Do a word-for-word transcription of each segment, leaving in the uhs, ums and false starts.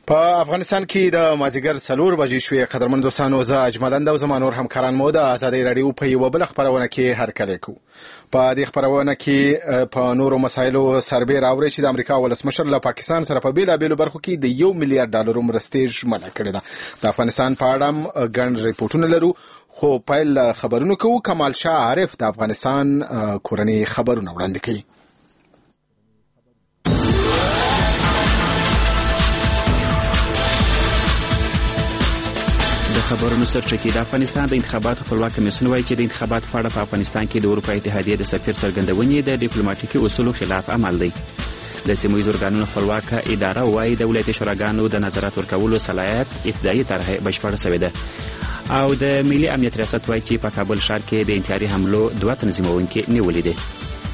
په افغانستان کې د مازیګر څلور بجې شوې. قدرمن دوستانو، زه اجملند او زما نور همکاران مو د ازادۍ راډیو په یوه بله خپرونه کې هرکلی کوو. په دې خپرونه کې په نورو مسایلو سربېر اورئ چې د امریکا ولسمشر له پاکستان سره په بېلابېلو برخو کې د یو میلیارډ ډالرو مرستې ژمنه کړې ده. د افغانستان په اړه هم ګڼ ریپورټونه لرو، خو پیل خبرونه کوو. کمال شاه عارف د افغانستان کورنۍ خبرونه وړاندې کوي. د خبرونو سرچینه د افغانستان د انتخاباتو خپلواک کمیسیون وایي چې د انتخاباتو په اړه په افغانستان کې د اروپا اتحادیې د سفیر څرګندونې د ډیپلوماټیکي اصولو خلاف عمل دی. د سیمه‌ییزو ارګانونو خپلواک اداره وایي د ولایتي شوراګانو د نظارت ورکولو صلاحیت ابتدایي طرحه بشپړه شوې ده. او د ملي امنیت ریاست وایي چې په کابل ښار کې د انتحاري حملو دوه تنظیمونکي نیولې دي.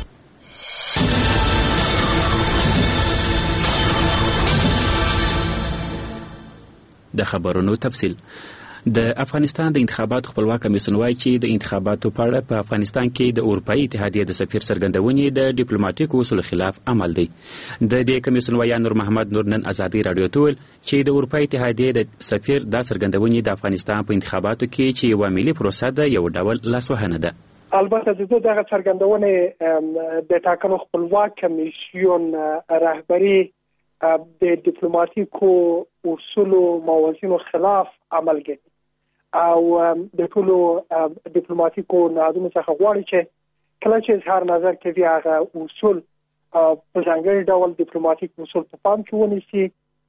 د خبرونو تفصیل. د افغانستان د انتخاباتو خپلواک کمیسیون وایي چې د انتخاباتو په اړه په افغانستان کې د اروپایي اتحادیې د سفیر څرګندونې د ډیپلوماټیکو اصولو خلاف عمل دی. د دې کمیسیون وایي نور محمد نور نن ازادۍ راډیو ته ویل چې د اروپایي اتحادیې د سفیر دا څرګندونې د افغانستان په انتخاباتو کې چې یوه ملي پروسه ده یو ډول لاسوهنه ده. البته د دغه څرګندونې د ټاکنو خپلواک کمیسیون رهبری د ډیپلوماټیکو اصولو موازینو خلاف عمل کوي او د ټولو ډیپلوماټیکو نهادونو څخه غواړي چې کله چې اظهار نظر کوي هغه اصول په ځانګړي ډول ډیپلوماټیک اصول په پام کې ونیسي.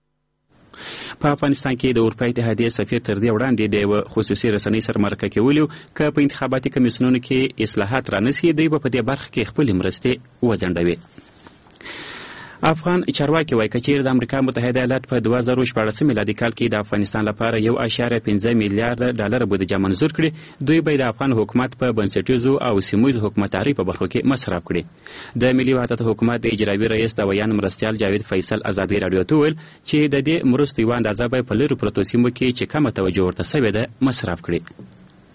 په افغانستان کې د اروپا اتحادیې سفیر تر دې وړاندې د یو خصوصي رسنۍ سره مرکه کولو که په انتخاباتي کمیسیونونو کې اصلاحات رانسي دوی به په دې برخه کې خپلې مرستې وځنډوي. افغان چارواکي وایي که چیرې د امریکا متحده ایالات په دوه زره شپاړسم میلادي کال کې د افغانستان لپاره یو اعشاریه پنځه میلیارډ ډالر بودیجه منظور کړي، دوی به د افغان حکومت په بنسټیزو او سیمه‌ییزو حکومتدارۍ په برخو کې مصرف کړي. د ملي وحدت حکومت د اجرایي رئیس د ویان مرستیال جاوید فیصل ازادۍ راډیو ته ویل چې د دې مرستو یوه اندازه به په لرو پرتو سیمو کې چې کمه توجه ورته شوې ده مصرف کړي.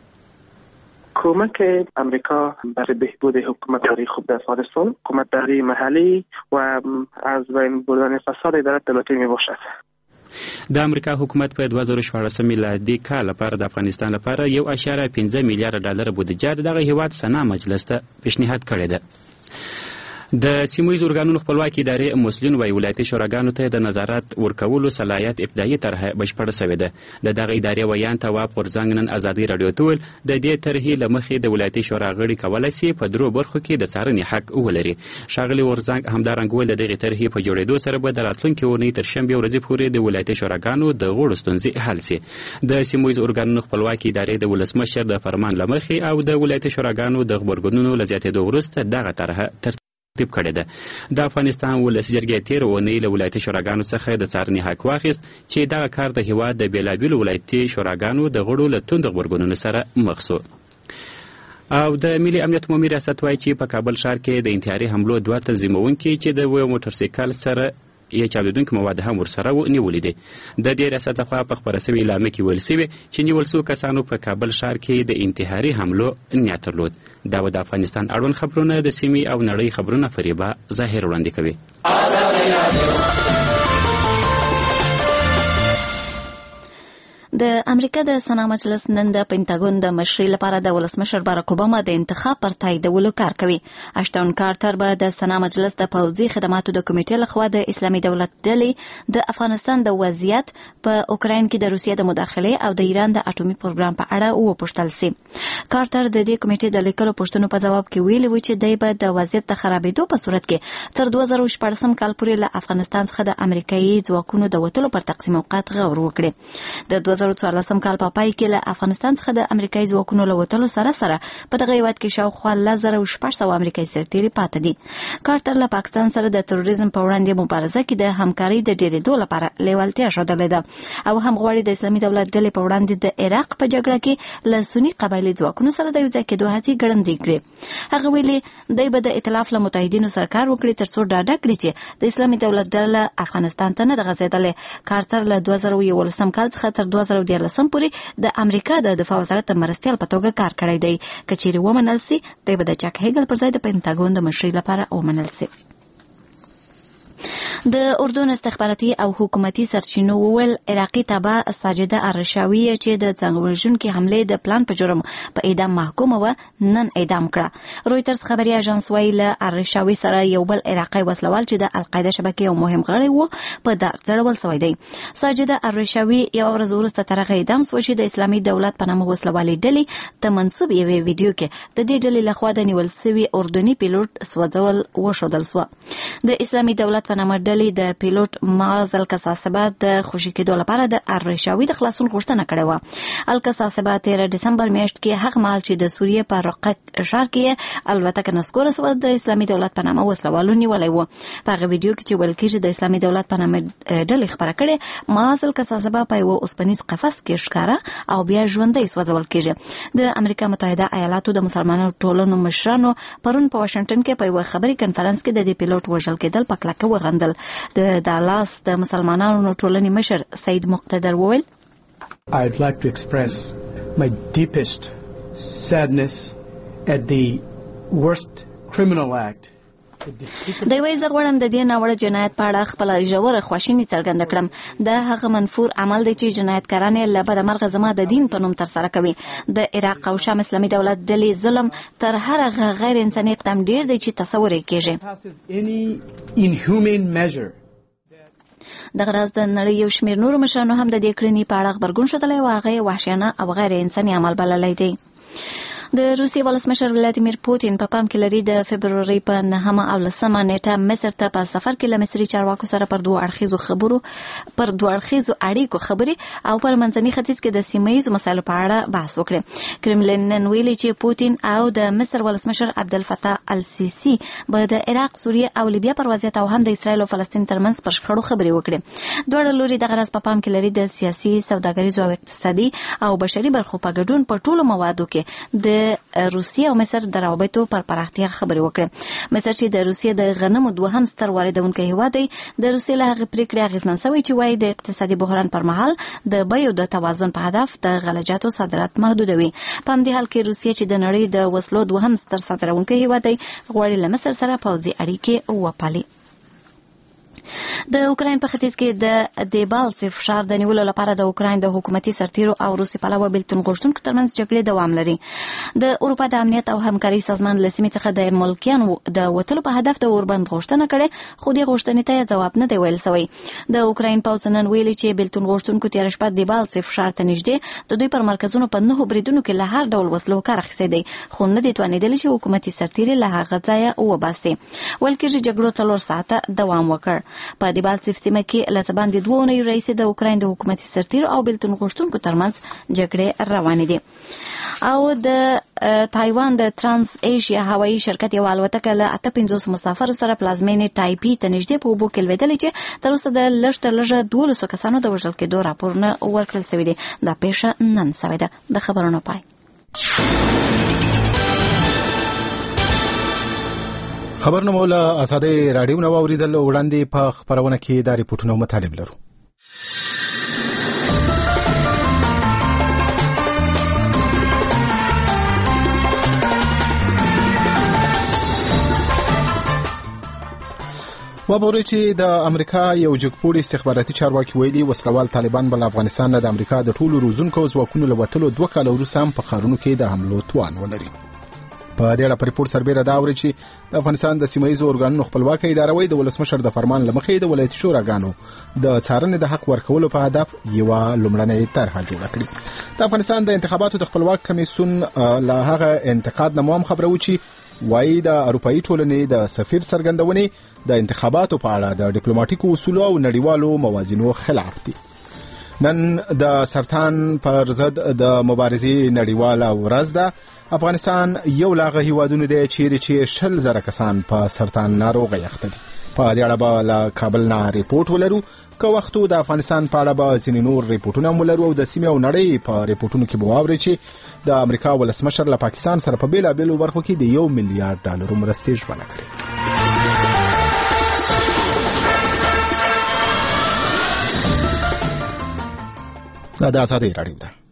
کمک امریکا برای بهبود حکومتداری خوب در افغانستان، حکومتداری محلی و از بین بردن فساد ادارت دولتی می باشد. د امریکا حکومت په دوه زره شپاړسم میلادي کال لپاره د افغانستان لپاره یو اعشاریه پنځه میلیارډ ډالر بودیجه دغه هیواد سنا مجلس ته پیشنهاد کړی ده. د سیمه‌ییزو ارګانونو خپلواکي ادارې مسؤلین وایي ولایتي شوراګانو ته د نظارت ورکولو صلاحیت ابتدایي طرحه بشپړه شوې ده. د دغه ادارې ویان تواب غورځنګ نن ازادۍ راډیو ته ویل د دې طرحې له مخې د ولایتي شورا غړي کولی سي په درو برخو کې د څارنې حق ولري. ښاغلي غورځنګ همدارنګه ویل د دغې طرحې په جوړېدو سره به د راتلونکې اونۍ تر شنبې ورځې پورې د ولایتي شوراګانو د غړو ستونزې حل سي. د سیمه‌ییزو ارګانونو خپلواکي ادارې د ولسمشر د فرمان له مخې او د ولایتي شوراګانو د غبرګونونو له زیاتېدو وروسته دغه طرحه تر ترتیب کړې ده. د افغانستان ولسي جرګې تېره اونۍ له ولایتي شوراګانو څخه د څارنې حق واخیست چې دغه کار د هېواد د بېلابېلو ولایتي شوراګانو د غړو له توندو غبرګونونو سره مخ سو. او د ملي امنیت عمومي ریاست وایي چې په کابل ښار کې د انتحاري حملو دوه تنظیمونکي چې د یو موټرسایکل سره یې چاودېدونکي مواد هم ورسره نیولي دي. د دې ریاست لخوا په خپره سوې اعلامیه کې ویل سوي چې نیول سوو کسانو په کابل ښار کې د انتحاري حملو نیت درلود. دا و د افغانستان اړوند خبرونه د سیمې او نړۍ خبرونه فریبه ظاهر وړاندې کوي. د امریکا د سنا مجلس نن د پینټاګون د مشرۍ لپاره د ولسمشر باراک اوباما د انتخاب پر تاییدولو کار کوي. اشتون کارتر به د سنا مجلس د پوځي خدماتو د کمیټې لخوا د اسلامي دولت ډلې د افغانستان د وضعیت په اوکراین کې د روسیې د مداخلې او د ایران د اټومي پروګرام په اړه وپوښتل سي. کارتر د دې کمیټې د لیکلو پوښتنو په جواب کې ویلي و چې دی به د وضعیت د خرابېدو په صورت کې تر دوه زره شپاړسم کال پورې له افغانستان څخه د امریکایي ځواکونو د وتلو پر تقسیم اوقات غور وکړي. د دوه زره څوارلسم کال په پای کې له افغانستان څخه د امریکایي ځواکونو له وتلو سره سره په دغه هیواد کې شاوخوا لس زره شپږ سوه امریکایي سرتیري پاتې دي. کارتر له پاکستان سره د تروریزم په وړاندې مبارزه کې د همکارۍ د ډېرېدو لپاره لیوالتیا ښودلې ده او هم غواړي د اسلامي دولت ډلې په وړاندې د عراق په جګړه کې له سني قبایلي ځواکونو سره د یوځای کېدو هڅې ګړندۍ کړي. هغه ویلي دی به د ائتلاف له متحدینو سره کار وکړي تر څو ډاډه کړي چې د اسلامي دولت ډله افغانستان ته نه ده غځېدلې. کارتر له دوه زره یولسم کال څخه تر دوه زره دیارلسم پورې د امریکا د دفاع وزارت د مرستیال په توګه کار کړی دی. که چیرې ومنل سي دی به د چاک هیګل پر ځای د پینټاګون د مشرۍ لپاره ومنل سي. د اردن استخباراتي او حکومتي سرچینو وویل عراقي تابع ساجده الرشاوي چې د ځانګړونکو حمله د پلان په جرم په اعدام محکومه و نن اعدام کړه. رويټرز خبري اژانس وايي له الرشاوي سره یو بل عراقي وسلوال چې د القاعده شبکې یو مهم غړی و په دار ځړول شوی دی. ساجده الرشاوي یو ورځ وروسته تر هغه اعدام شو چې د اسلامي دولت په نامه وسلوالي ډلې ته منسوب یوې ویډیو کې د دې ډلې لخوا د نیول شوی اردني پیلوټ سوځول وشودل شو. د اسلامي دولت په نامه ډلې د پیلوټ معاذ القصاصبه د خوشي کېدو لپاره د الرشاوي د خلاصون غوښتنه کړې و. القصاصبه تیر دسمبر میاشت کې هغه مال چې د سوریې په رقت ښار کې البته نسکور سو د اسلامي دولت په نامه وسلوالو نیولای و. په هغه ویډیو کې چې ویل کېږي د اسلامي دولت په نامه ډلې خبره کړې معاذ القصاصبه په یو اوسپنیز قفس کې ښکارا او بیا ژوندۍ سوځول کېږي. د امریکا متحده ایالاتو د مسلمانانو ټولنو مشرانو پرون په واشنگټن کې په یو خبري کانفرنس کې د دې پیلوټ وژل کېدل په کلکه وغندل. د دالاس د مسلمانانو ټولنې مشر سید مقتدر وویل I'd like to express my deepest sadness at the worst criminal act. د وی زغړم د دې ناوړه جنایت په اړه خپل ژوره خواشیني څرګنده کړم. د هغه منفور عمل دی چې جنایتکاران له بد مرغه زما د دین په نوم تر سره کوي. د عراق او شام اسلامي دولت ډلې ظلم تر هر غیر انساني اقدام ډیر دی چې تصور یې کېږي. د غراز د نړۍ یو شمېر نور مشرانو هم د دې کړنې په اړه خبرګون شوتلی او هغه وحشیانه او غیر انساني عمل بللی دی. د روسیې ولسمشر ولادیمیر پوتین په پام کې لري د فبروري په نهمه او لسمه نیټه مصر ته په سفر کې له مصري چارواکو سره پر دوه اړخیزو خبرو پر دوه اړخیزو اړیکو خبرې او پر منځني ختیځ کې د سیمه ییزو مسایلو په اړه بحث وکړي. کرملین نن ویلي چې پوتین او د مصر ولسمشر عبدالفتاح السیسی به د عراق، سوریه او لیبیا پر وضعیت او هم د اسرائیل او فلسطین ترمنځ پر شخړو خبرې وکړي. دواړه لوري د غرض په پام کې لري د سیاسي، سوداګریزو او اقتصادي او بشري برخو په ګډون په ټولو موادو کې د روسیې او مصر د روابطو پر پراختیا خبرې وکړي. مصر چې د روسیې د غنمو دوهم ستر واردونکی هیواد دی، د روسیې له هغې پریکړې اغېزمن شوی چې وایي د اقتصادي بحران پر مهال د بیو د توازن په هدف د غلجاتو صادرات محدودوي. په همدې حال کې روسیې چې د نړۍ د وسلو دوهم ستر صادرونکی هیواد دی غواړي له مصر سره پوځي اړیکې وپالي. د اوکراین په ختیځ کې د دیبالسیف ښار د نیولو لپاره د اوکراین د حکومتي سرتیرو او روسي پلوه بېلتون غوښتونکو ترمنځ جګړې دوام لري. د اروپا د امنیت او همکاري سازمان له سیمې څخه د ملکیانو د وتلو په هدف د اوربند غوښتنه کړې، خو دې غوښتنې ته ځواب نه دی ویل شوی. د اوکراین پوځ نن ویلي چې بېلتون غوښتونکو تېره شپه دیبالسیف ښار ته نږدې د دوی پر مرکزونو په نهو بریدونو کې له هر ډول وسلو کار اخیستی دی، خو نه دي توانېدلي چې حکومتي سرتیري له هغه ځایه وباسي. ویل کېږي جګړو څلور ساعته دوام وکړ. په دیبالسیف سیمه کې له څه باندې دوه اونیو راهیسې د اوکراین د حکومتي سرتیرو او بېلتون غوښتونکو ترمنځ جګړې روانې دي. او د تایوان د ترانس ایشیا هوایي شرکت یو الوتکه له اته پنځوس مسافرو سره پلازمینې ټایپي ته نږدې په اوبو کې لوېدلې چې تر اوسه د لږ تر لږه دولسو کسانو د وژل کېدو راپورونه ورکړل شوي دي. دا پیښه نن شوې ده. د خبرونو پای. خبرنامه له آزادۍ راډیو نو اوریدل وړاندې په خبرونه کې د ریپورتونو مطالب لرو. وبوري چې د امریکا یو جګپوړي استخباراتي چارواکي ویلي وسلوال طالبان بل افغانستان نه د امریکا د ټولو روزونکو ځواکونو له وتلو دوه کال وروسته هم په ښارونو کې د حملو توان ولري. په دې اړه په ریپورت سربېره دا اوري چې د افغانستان د سیمه ییزو ارګانونو خپلواکه اداره وایي د ولسمشر د فرمان له مخې د ولایتي شوراګانو د څارنې د حق ورکولو په هدف یوه لومړنۍ طرحه جوړه کړې. د افغانستان د انتخاباتو د خپلواک کمیسیون له هغه انتقاد نه هم خبره و چې وایي د اروپایي ټولنې د سفیر څرګندونې د انتخاباتو په اړه د ډیپلوماټیکو اصولو او نړیوالو موازینو خلاف دي. نن د سرطان پر ضد د مبارزې نړیواله ورځ ده. افغانستان یو لاغه هیوادونه دی چیرې چې شل زره کسان په سرطان ناروغي اخته دي. په دې اړه به له کابل نه ریپورت ولرو. که وختو د افغانستان په اړه به ځینې نور ریپورتونه ولرو او د سیمې او نړۍ په ریپورتونو کې به واورئ چې د امریکا ولسمشر له پاکستان سره په بیلابیلو برخو کې د یو میلیارډ ډالرو مرستې ژمنه کړې. دا د آزادۍ راډیو ده.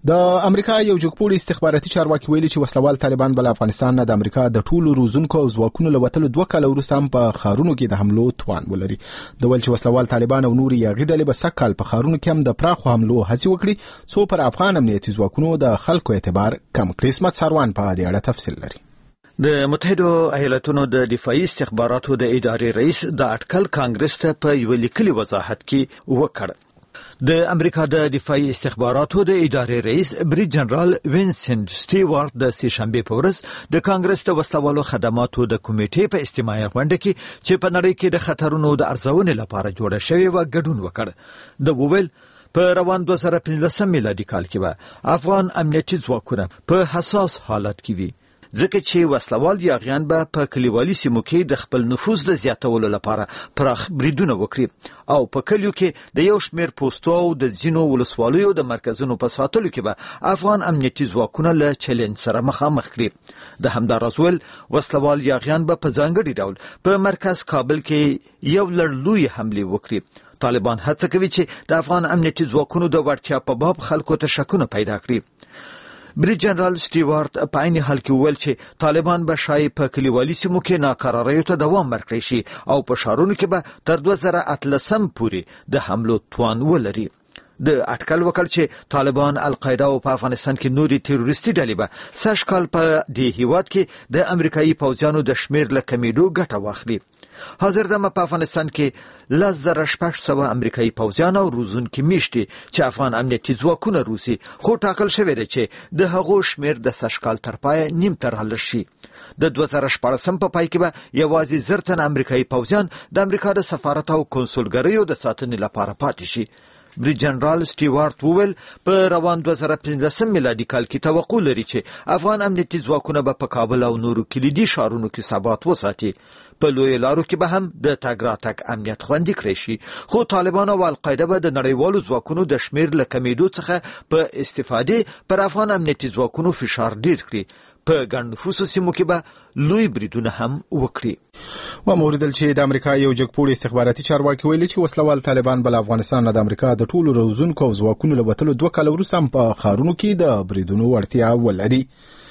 د امریکا یو جګپوړي استخباراتي چارواکي ویلي چې وسلوال طالبان بل افغانستان نه د امریکا د ټولو روزونکو او ځواکونو له وتلو دوه کاله وروسته هم په ښارونو کې د حملو توان ولري. د ویل چې وسلوال طالبان او نور یاغي ډلې به سږ کال په ښارونو کې هم د پراخو حملو هڅې وکړي څو پر افغان امنیتي ځواکونو د خلکو اعتبار کم کړي. اسمت ساروان په دې اړه تفصیل لري. د متحده ایالاتونو د دفاعي استخباراتو د ادارې رئیس د اټکل کانګرس ته په یو لیکلي وضاحت کې وکړ. د امریکا د دفاعي استخباراتو د ادارې رئیس بریج جنرال وینسنت سټیوارت د سې شنبې په ورځ د کانګرس د وسلوالو خدماتو د کمیټې په اجتماعي غونډه کې چې په نړۍ کې د خطرونو د ارزونې لپاره جوړه شوې و ګډون وکړ. د وویل په روان دوه زره پنځلسم میلادي کال کې به افغان امنیتي ځواکونه په حساس حالت کې وي ځکه چې وسلوال یاغیان به په کلیوالي سیمو کې د خپل نفوذ د زیاتولو لپاره پراخ بریدونه وکړي او په کلیو کې د یو شمېر پوسټو او د ځینو ولسوالیو د مرکزونو په ساتلو کې به افغان امنیتي ځواکونه له چیلنج سره مخامخ کړي. د همداراز ول وسلوال یاغیان به په ځانګړي ډول په مرکز کابل کې یو لړ لوی حملې وکړي. طالبان هڅه کوي چې د افغان امنیتي ځواکونو د وړتیا په باب خلکو ته شکونه پیدا کړي. بریج جنرال سټیوارت په عین حال کې وویل چې طالبان به شاید په کلیوالي سیمو کې ناکراریو ته دوام ورکړي شي او په ښارونو کې به تر دوه زره اتلسم پورې د حملو توان ولري. د اټکل وکړ چې طالبان القاعده او په افغانستان کې نوري تروریستي ډلې به سږ کال په دې هیواد کې د امریکایي پوځیانو د شمیر له کمیدو ګټه واخلي. حاضر دمه په افغانستان کې لس زره شپږ سوه امریکایي پوځیان او روزونکي میشتي چې افغان امنیتي ځواکونه روزي خو ټاکل شوی دی چې د هغو شمیر د سږ کال تر پایه نیم تر حل شي. د دوه زره شپاړسم په پای کې به یوازې زر تنه امریکایي پوځیان د امریکا د سفارت او کنسولګریو د ساتنې لپاره پاتې شي. بریج جنرال سټیوارت وویل په روان دوه زره پنځلسم میلادي کال کې توقع لري چې افغان امنیتي ځواکونه به په کابل او نورو کلیدي ښارونو کې ثبات وساتي. په لوی لارو کې به هم د تګ راتګ امنیت خوندي کړی شي خو طالبان او القاعده به د نړیوالو ځواکونو د شمیر له کمیدو څخه په استفادې پر افغان امنیتي ځواکونو فشار ډیر کړي. په ګڼ نفوسو سیمو کې به لوی بریدونه هم وکړي. و موردل چې د امریکا یو جګپوړي استخباراتي چارواکي ویلي چې وسلوال طالبان بل افغانستان نه د امریکا د ټولو روزونکو او ځواکونو له وتلو دوه کاله وروسته هم په ښارونو کې د بریدونو وړتیا ولري.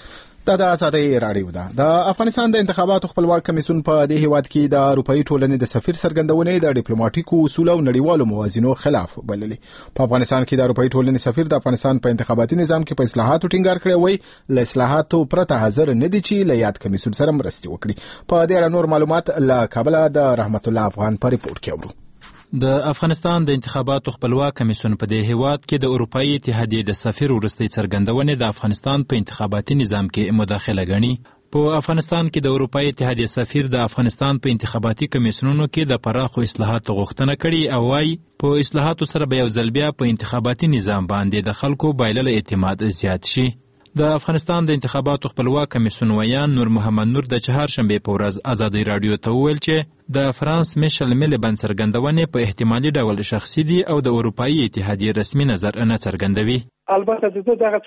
دا د آزادۍ راډیو ده. د افغانستان د انتخاباتو خپلواک کمیسیون په دې هیواد کې د اروپאי ټولنې د سفیر څرګندونې د ډیپلوماټیکو اصول او نړیوالو موازینو خلاف بللې. په افغانستان کې د اروپאי ټولنې سفیر د افغانستان په انتخاباتي نظام کې په اصلاحاتو ټینګار کړی وی له اصلاحاتو پرته حاضر نه دي چې له یاد کمیسیون سره مرستې وکړي. په دې اړه نور معلومات له کابل د رحمت الله افغان په ریپورت کې اورو. د افغانستان د انتخاباتو خپلواک کمیسیون په دې هیواد کې د اروپאי اتحادیې د سفیر وروستۍ څرګندونې د افغانستان په انتخاباتي نظام کې مداخله ګڼي. په افغانستان کې د اروپאי اتحادیې سفیر د افغانستان په انتخاباتي کمیسیونونو کې د پراخو اصلاحاتو غوښتنه کړې او وايي په اصلاحاتو سره به یو ځل بیا په انتخاباتي نظام باندې د خلکو بایلل اعتماد زیات شي. د افغانستان د انتخاباتو خپلواک کمیسیون ویان نور محمد نور د چهارشنبې په ورځ ازادۍ راډیو ته وویل چې د فرانس میشل میلیبن څرګندونې په احتمالي ډول شخصي دي او د اروپאי اتحادیې رسمي نظر نه څرګندوي. البته د دغه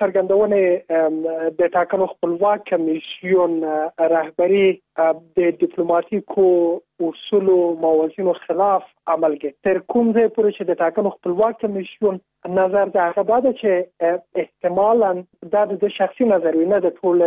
څرګندونې د ټاکنو خپلواک کمیسیون رهبری د ډیپلوماټیکو اصولو موازینو خلاف عمل کوي. تر کوم ځای پورې چې د ټاکنو خپلواک کمیسیون نظر د هغه ده چې احتمالاً دا د شخصي نظر وي نه د ټول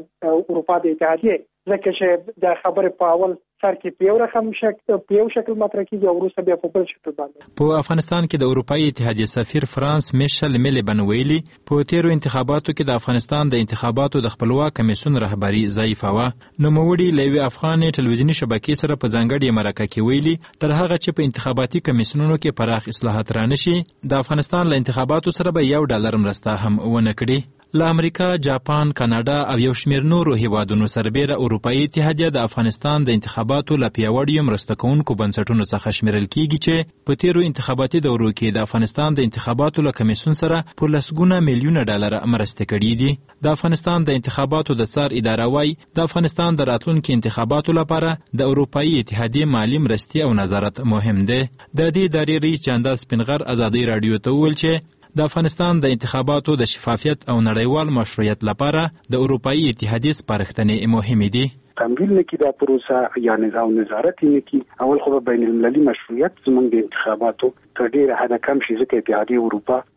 اروپا د اتحادیې ځکه چې د خبرې په اول سر کې په یو رقم شکل په یو شکل مطرح کیږي او وروسته بیا په بل شکل باندې. په افغانستان کې د اروپאי اتحادیې سفیر فرانس میشل میلیبن ویلي په تیرو انتخاباتو کې د افغانستان د انتخاباتو د خپلواک کمیسیون رهبری ضعیفه وه. نوموړي له یوې افغاني ټلویزیوني شبکې سره په ځانګړې مرکه کې ویلي تر هغه چې په انتخاباتي کمیسیونونو کې پراخ اصلاحات رانشي د افغانستان له انتخاباتو سره به یو ډالر مرسته هم ونه کړي. له امریکا، جاپان، کاناډا او یو شمېر نورو هیوادونو سربیره اروپאי اتحادیه د افغانستان د انتخاباتو له پیاوړیو مرسته کوونکو بنسټونو څخه شمیرل کیږي چې په تیرو انتخاباتي دورو کې د افغانستان د انتخاباتو له کمیسیون سره په لسګونه میلیونه ډالر مرسته کړي دي. د افغانستان د انتخاباتو د څار اداره وايي د افغانستان د راتلونکي انتخاباتو لپاره د اروپאי اتحادیې مالی مرستې او نظارت مهم دی. د دې ادارې رئیس جاندار سپینغر ازادۍ راډیو ته وویل چې د افغانستان د انتخاباتو د شفافیت او نړیوال مشروعیت لپاره د اروپאי اتحادیې سپارښتنې مهمې دي. تمویل نکی دا پروسه یا نظام نظارت نکی اول خو بین المللي مشروعیت زمونږ د انتخاباتو تر ډیره حد کم شي ځکه اتحادیې اروپا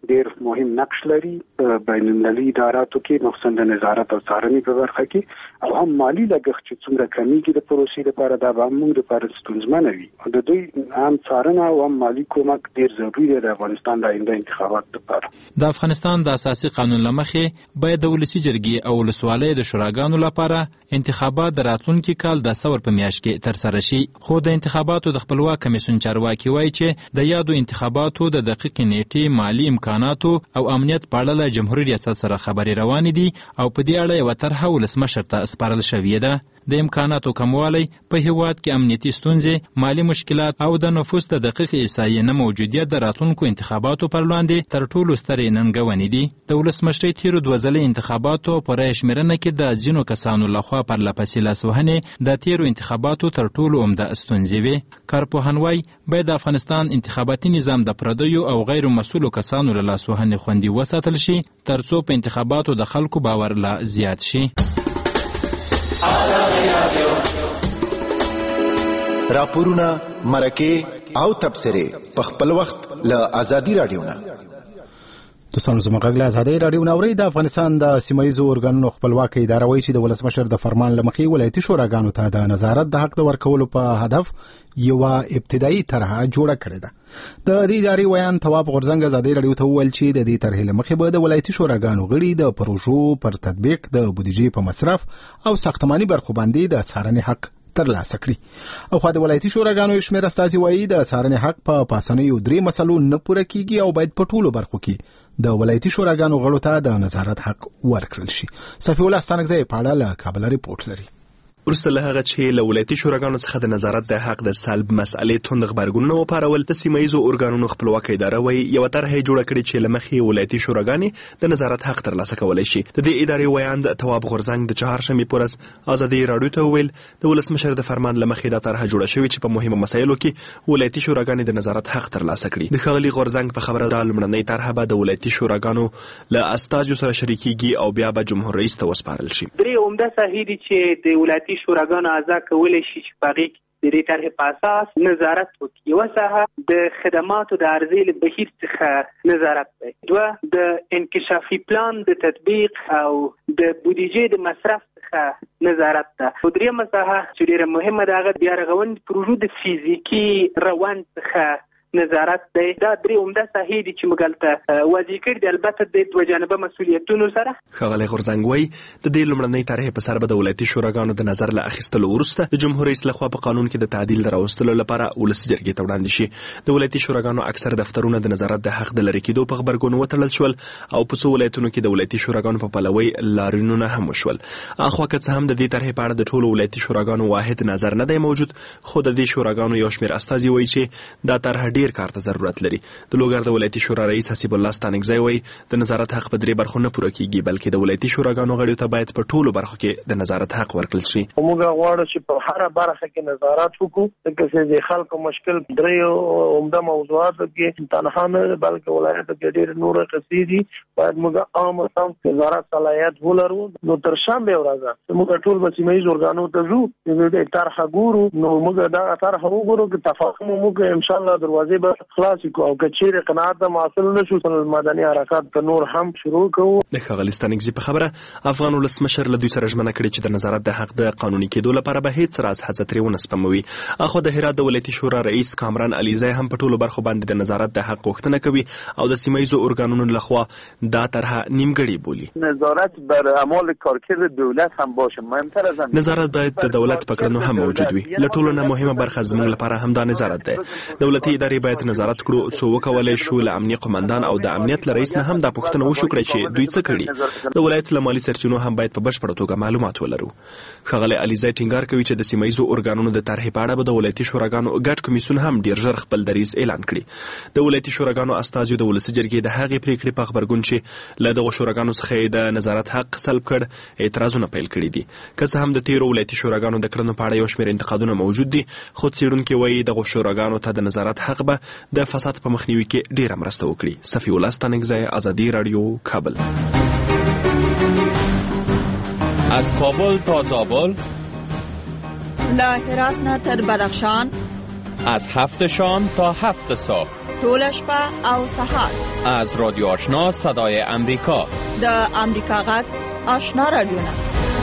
ډیر مهم نقش لري بین المللي اداراتو کې، مخصوصا د نظارت او څارنې په برخه کې، او هم مالی لګښت چې څومره کمیږي د پروسې لپاره دا به موږ لپاره ستونزمنه وي. د دوی هم څارنه او هم مالی کومک ډیر ضروري دی د افغانستان د آینده انتخاباتو لپاره. د افغانستان د اساسي قانون لمخې باید د ولسي جرګې او ولسوالۍ د شوراګانو لپاره انتخابات د راتلونکي کال د سور په میاشت کې ترسره شي. خو د انتخاباتو د خپلواک کمیسیون چارواکي وایي چې د یادو انتخاباتو د دقیق نیټې، مالی امکاناتو او امنیت په اړه له جمهوریت ریاست سره خبرې روانې دي او په دې اړه یوه طرحه ولسمشر ته سپارل شوې ده. د امکاناتو کموالی په هیواد کې امنیتي ستونزې، مالی مشکلات او د نفوس د دقیق احصایې نه موجودیت د راتلونکو انتخاباتو پر وړاندې تر ټولو سترې ننګونې دي. د ولسمشرۍ تیرو دوه ځلې انتخاباتو په رایې شمېرنه کې د ځینو کسانو لخوا پرلهپسې لاسوهنې د تیرو انتخاباتو تر ټولو عمده ستونزې وې. کارپوهان وایي باید د افغانستان انتخاباتي نظام د پردیو او غیر مسؤلو کسانو له لاسوهنې خوندي وساتل شي تر څو په انتخاباتو د خلکو باور لا زیات شي. راپورونه، مرکې او تبصرې په خپل وخت له ازادي رادیو نه. دوستانو زموږ غږ له ازادي رادیو نه اورئ. د افغانستان د سیمه ییزو ارګانونو خپلواکه اداره وایي چې د ولسمشر د فرمان له مخې ولایتي شوراګانو ته د نظارت د حق د ورکولو په هدف یوه ابتدایي طرحه جوړه کړې ده. د دې ادارې ویان تواب غورځنګ ازادي رادیو ته وویل چې د دې طرحې له مخې به د ولایتي شوراګانو غړي د پروژو پر تطبیق، د بودیجې په مصرف او ساختماني برخو باندې د څارنې حق ترلاسه کړي. او خو د ولایتي شوراګانو شمېر استازي وایي د څارنې حق په پاسنیو درې مسلو نه پوره کیږي او باید په ټولو برخو کې د ولایتي شوراګانو غړو ته د نظارت حق ورکړل شي. صفي الله ستانکزی په اړه له کابل ریپورت لري. وروسته له هغه چې له ولایتي شوراګانو څخه د نظارت د حق د سلب مسئلې توند غبرګونونه وپارول، د سیمه ییزو ارګانونو خپلواکه اداره وایي یوه طرحه یې جوړه کړې چې له مخې ولایتي شوراګانې د نظارت حق ترلاسه کولی شي. د دې ادارې ویاند تواب غورځنګ د چهارشنبې په ورځ ازادي راډیو ته وویل د ولسمشر د فرمان له مخې دا طرحه جوړه شوې چې په مهمو مسایلو کې ولایتي شوراګانې د نظارت حق ترلاسه کړي. د ښاغلي غورځنګ په خبره دا لومړنۍ طرحه به د ولایتي شوراګانو له استازیو سره شریکېږي او بیا به جمهور رئیس ته وسپارل شي. درې عمده ساحې دي چې د ولایتي شوراګانو کولای شي چې په هغې کې د دې طرحې په اساس نظارت وکړي. یوه ساحه د خدماتو د عرضې له بهیر څخه نظارت دی. دوه د انکشافي پلان د تطبیق او د بودیجې د مصرف څخه نظارت ده. او درېیمه ساحه چې ډېره مهمه ده هغه بیا رغونې پروژو د فیزیکي روند څخه نظارت دی. دا درې عمده ساحې دي چې موږ هلته وضع کړي دي، البته د دوه جانبه مسؤلیتونو سره. ښاغلی غورځنګ وایي د دې لومړنۍ طرحې په سر به د ولایتي شوراګانو د نظر له اخیستلو وروسته د جمهور رئیس لخوا په قانون کې د تعدیل د راوستلو لپاره ولسي جرګې ته وړاندې شي. د ولایتي شوراګانو اکثر دفترونه د نظارت د حق د لرې کېدو په غبرګون وتړل شول او په څو ولایتونو کې د ولایتي شوراګانو په پلوۍ لاریونونه هم وشول. اخوا که څه هم د دې طرحې په اړه د ټولو ولایتي شوراګانو واحد نظر نه دی موجود، خو د دې شوراګانو یو شمېر استازي وایي چې دا طرحه ډېر کار ته ضرورت لري. د لوګر د ولایتي شورا رئیس حسیب الله ستانکزی وایي د نظارت حق په درې برخو نه پوره کیږي، بلکې د ولایتي شوراګانو غړیو ته باید په ټولو برخو کې د نظارت حق ورکړل شي. موږ غواړو چې په هر برخه کې نظارت وکړو، ځکه چې خلکو مشکل درې عمده موضوعاتو کې تنها نه بلکې ولایتو کې ډېر نور قصې دي. باید موږ عام سم نظارت صلاحیت ولرو. نو تر شنبه ورځې موږ ټول به سیمه ییزو ارګانونو ته ځو، د طرحه ګورو. نو موږ دا طرحه وګورو چې تفاهم موږ ان شاء الله دروازې به خلاص کو او کچېر قناعت حاصل نشو مدني حرکات ته نور هم شروع کوو. د ښاغلي ستانکزي په خبره افغان ولسمشر له دوی سره ژمنه کړې چې د نظارت د حق د قانوني کېدو لپاره به هیڅ راز هڅه ترې ونه سپموي. اخو د هرات د ولایتي شورا رئیس کامران علیزی هم په ټولو برخو باندې د نظارت د حق غوښتنه کوي او د سیمه ییزو ارګانونو لخوا دا طرحه نیمګړې بولي. نظارت بر اعمال کارکرد دولت هم باشه. مهمتر از نظارت باید د دولت په کړنو هم موجود وي. له ټولو نه مهمه برخه زموږ لپاره هم دا نظارت دی. دولتي ادارې باید نظارت کړو څو وکولای شو له امنیه قومندان او د امنیت له رئیس نه هم دا پوښتنه وشو کړې چې دوی څه کړي. د ولایت له مالي سرچینو هم باید په بشپړه توګه معلومات ولرو. ښاغلی علیزی ټینګار کوي چې د سیمه ییزو ارګانونو د طرحې په اړه به د ولایتي شوراګانو ګډ کمیسیون هم ډېر ژر خپل دریځ اعلان کړي. د ولایتي شوراګانو استازیو د ولسي جرګې د هغې پرېکړې په غبرګون چې له دغو شوراګانو څخه د نظارت حق سلب کړ اعتراضونه پیل کړي دي. که څه هم د تېرو ولایتي شوراګانو د کړنو په اړه یو شمېر انتقادونه موجود دي، خو څېړونکي وایي دغو شوراګانو ته د نظارت حق به د فساد په مخنیوي کې ډېره مرسته وکړي. صفي الله ستانکزی، ازادي راډیو، کابل. از کابل تا زابل، له هرات نه تر بدخشان، از هفت شام تا هفت صبح، ټول شپه او سهار از رادیو آشنا صدای امریکا د امریکا غږ آشنا رادیو.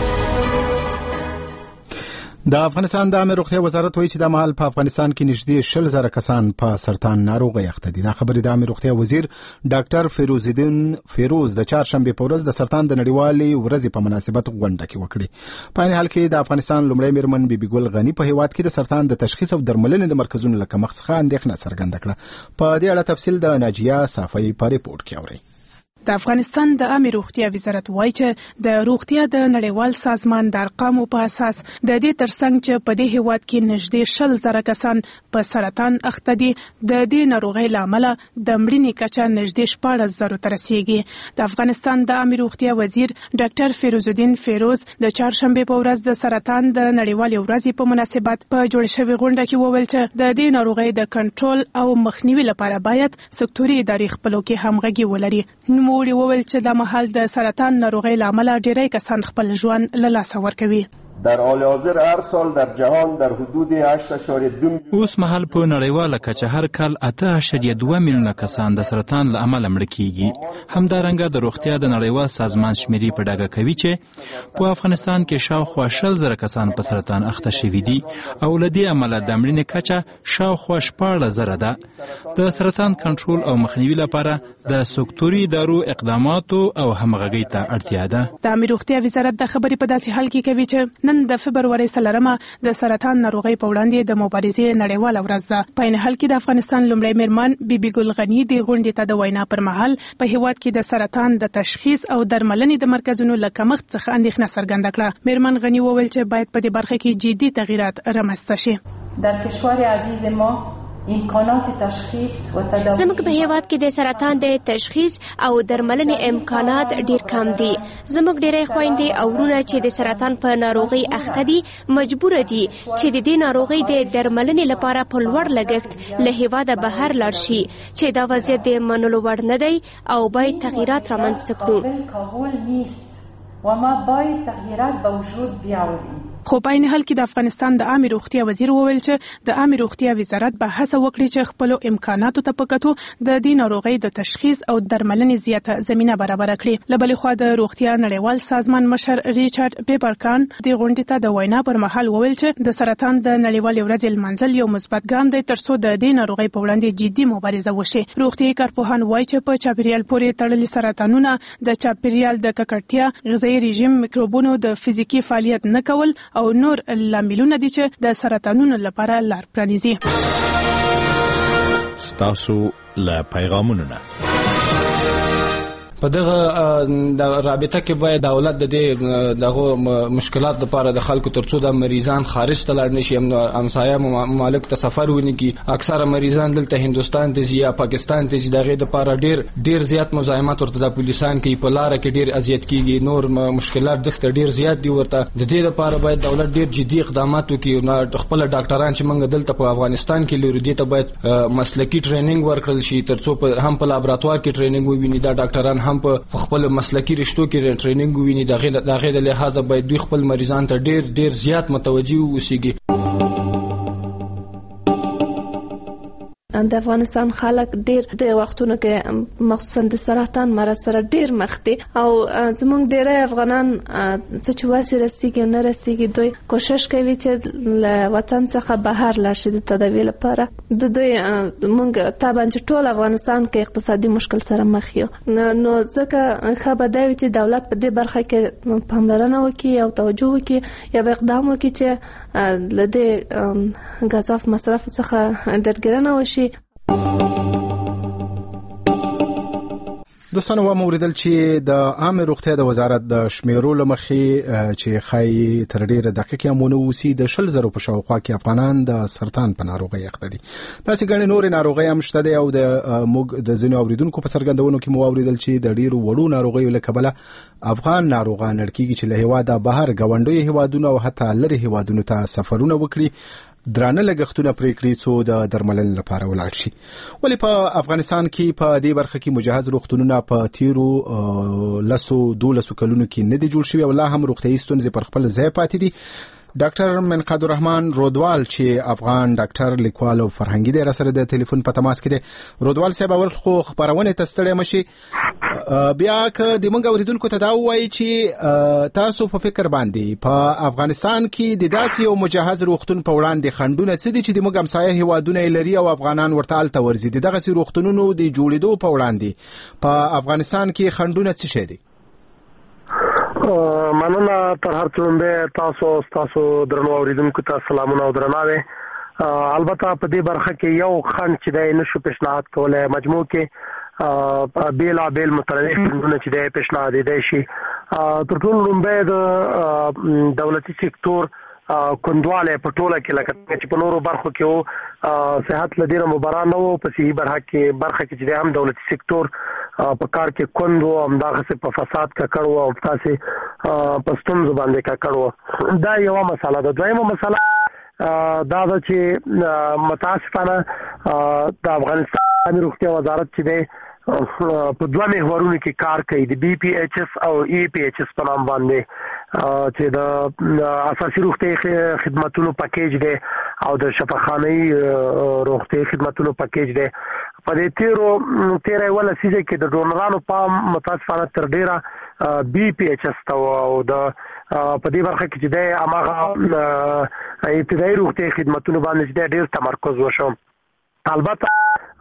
د افغانستان د عامه روغتیا وزارت وایي چې د مهال په افغانستان کې نږدې شل زره کسان په سرطان ناروغۍ اخته دي. دا خبرې د عامه روغتیا وزیر ډاکټر فیروز الدین فیروز د چهارشنبه په ورځ د سرطان د نړیوالې ورځې په مناسبت غونډه کې وکړه. په این حال کې د افغانستان لومړی میرمن بیبي ګل غنی په هیواد کې د سرطان د تشخیص او درملنې د مرکزونو له کمښت څخه اندېښنه څرګنده کړه. په دې اړه تفصیل د ناجیه صافی په ریپورت کې اورئ. د افغانستان د عامه روغتیا وزارت وایي چې د روغتیا د نړیوال سازمان د ارقامو په اساس د دې ترڅنګ چې په دې هیواد کې نږدې شل زره کسان په سرطان اخته دي، د دې ناروغۍ لامل د مړینې کچه نږدې شپاړس زره ته رسیږي. د افغانستان د عامه روغتیا وزیر ډاکټر فیروز الدین فیروز د چهارشنبه په ورځ د سرطان د نړیوالې ورځې په مناسبت په جوړ شوې غونډه کې وویل چې د دې ناروغۍ د کنټرول او مخنیوي لپاره باید سکتوري ادارې خپلو کې همغږي ولري. نوموړي وویل چې د مهال د سرطان ناروغۍ لامل ډېری کسان خپل ژوند له لاسه ورکوي. در حال حاضر هر سال در جهان در حدود هشت اشاریه دو اوس مهال په نړیواله کچه هر کال اته اشاریه دوه میلیونه کسان د سرطان له امله مړه کیږي. همدارنګه د روغتیا د نړیوال سازمان شمیرې په ډاګه کوي چې په افغانستان کې شاوخوا شل زره کسان په سرطان اخته شوي دي او له دې امله د مړینې کچه شاوخوا شپاړس زره ده. د سرطان کنټرول او مخنیوي لپاره د سکتوري ادارو اقداماتو او همغږۍ ته اړتیا ده. د عامه روغتیا وزارت د خبرې په داسې حال کې کوي چې نن د فبرورۍ څلورمه د سرطان ناروغۍ په وړاندې د مبارزې نړیواله ورځ ده. په این حال کې د افغانستان لومړی میرمن بیبي ګل غنی د غونډې ته د وینا پر مهال په هیواد کې د سرطان د تشخیص او درملنې د مرکزونو له کمښت څخه اندېښنه څرګنده کړه. میرمن غنی وویل چې باید په دې برخه کې جدي تغییرات رامنځته شي. در کشور عزیز ما امکانات تشخیص و تداوی زموږ په هیواد کې د سرطان د تشخیص او درملنې امکانات ډیر کم دي. زموږ ډیری خويندې او ورونه چې د سرطان په ناروغي اخته دي مجبور دي چې د دې ناروغي د درملنې لپاره په لوړ لګښت له هیواده بهر لاړ شي چې دا وضعیت د منلو وړ نه دی او باید تغییرات رامنځته کړو. قبول نیست و ما باید تغییرات به وجود بیاوریم. خو په این حال کې د افغانستان د عامه روغتیا وزیر وویل چې د عامه روغتیا وزارت به هڅه وکړي چې خپل امکاناتو ته پکاتو د دې ناروغۍ د تشخیص او درملنې زیاته زمينه برابر کړي. له بلې خوا د روغتیا نړیوال سازمان مشر ریچارډ بیبرکان د غونډې ته د وینا پر مهال وویل چې د سرطان د نړیوال ورځې لمانځل یو مثبت ګام دی ترڅو د دې ناروغۍ په وړاندې جدي مبارزه وشي. روغتیايي کارپوهان وایي چې په چاپیریال پورې تړلي سرطانونه د چاپیریال د ککړتیا، غذایي رژیم، میکروبونو د فزیکی فعالیت نه کول او نور لاملونه دي چې د سرطانونو لپاره لار پرانیزي. ستاسو له پیغامونو نه په دغه د رابطه کې باید دولت د دې دغه مشکلات لپاره د خلکو ترڅو د مریضان خارج ته لاړ نشي، همسایه ممالک ته سفر ونکړي. اکثره مریضان دلته هندستان ته ځي یا پاکستان ته ځي. دغه لپاره ډیر ډیر زیات مزاحمت ورته د پولیسان کوي، په لار کې ډیر اذیت کیږي، نور مشکلات دغه ډیر زیات دي. ورته د دې لپاره باید دولت ډیر جدي اقدامات وکړي. خپل ډاکټران چې موږ دلته په افغانستان کې لرو دي ته باید مسلکی ټریننګ ورکړل شي ترڅو هم په لابراتوار کې ټریننګ وویني. دا ډاکټران هم په خپل مسلکی رشتو کې ټریننګ وویني. دغه دغه د لحاظه باید دوی خپل مریضان ته ډیر ډیر زیات متوجي اوسېږي. د افغانستان خلک ډیر د وختونو کې مخصوصا د سرطان مرض سره ډیر مخ دي او زموږ ډیری افغانان چې واسي رسیږي نه رسیږي دوی کوشش کوي چې له وطن څخه بهر لاړ شي د تداوی لپاره. د دوی موږ طبعا چې ټول افغانستان کې اقتصادي مشکل سره مخ یو نو ځکه خبر دی چې دولت په دې برخه کې پاملرنه وکړي او توجه وکړي یا اقدام وکړي چې له دې غذاف مصرف څخه ډډګرنه وشي. دوستانو و موریدل چې د عامه روغتیا د وزارت د شمیرو لمخې چې خای تر ډیره دقیقه مونږ وسی د شل زرو په شاوخوا کې افغانان د سرطان په ناروغي اخته دي. داسې ګڼې نور ناروغي هم شته دي او د موږ د ځینو اوریدونکو په څرګندونو کې مو اوریدل چې د ډیرو وړو ناروغیو له کبله افغان ناروغان لړکیږي چې له هیواده بهر غونډوي هیوادونو او حتی لری هیوادونو ته سفرونه وکړي درانه لګښتونه پرې کړی څو د درملنې لپاره ولاړ شي. ولی په افغانستان کې په دې برخه کې مجهز روغتونونه په تیرو لسو دولسو کلونو کې نه دي جوړ شوي او لا هم روغتیايي ستونزې پر خپل ځای پاتې دي. ډاکټر منقاد الرحمن رودوال چې افغان ډاکټر لیکوال او فرهنګي دی را سره د ټلیفون په تماس کې دی. رودوال صاحب اول خو خبرونه تستړی مشي بیا که د موږ اوریدونکو ته دا وایي چې تاسو په فکر باندې په افغانستان کې د داسې یو مجهز روغتون په وړاندې خنډونه څه دي چې د موږ همسایه هیوادونه لري او افغانان ورته هلته ورځي، د دغسې روغتونونو د جوړېدو په وړاندې په افغانستان کې خنډونه څه شی دي؟ مننه. تر هر څه وړاندې تاسو تاسو درنو اوریدونکو ته سلامونه او درناوی. البته په دې برخه کې یو خنډ چې دی نشو پیشنهاد کولی، مجموع کې بیلا بیل متعلق خنډونه چې دی پیشنهاد دی شي. تر ټولو لومړی د دولتي سکتور کندواله په ټوله کې لکه چې په نورو برخو کې وو صحت لدیره مباراه نه وو، په صحیح برخه کې برخه کې چې هم دولتي سکتور په کار کې کند وو، همدغه څه په فساد کا کړو او تاسې په ستونزو باندې کا کړو. دا یو مسله ده. دویمه مسله دا ده چې متاسفانه د افغانستان روغتیا وزارت چې دی په دوه محورونو کې کار کوي، د بي پی ایچ اس او ای پی ایچ اس په نام باندې، چې د اساسي روغتیا خدماتونو پکیج دی او د شفاخانه‌ای روغتیا خدماتونو پکیج دی. په دې تیرو تیرې ولا سیزه کې د ډونرانو په متاسفانه تر ډیره بي پی ایچ اس ته او د په دې برخه کې چې دی هغه ابتدایي روغتیا خدماتونو باندې چې ډیر تمرکز وشو. البته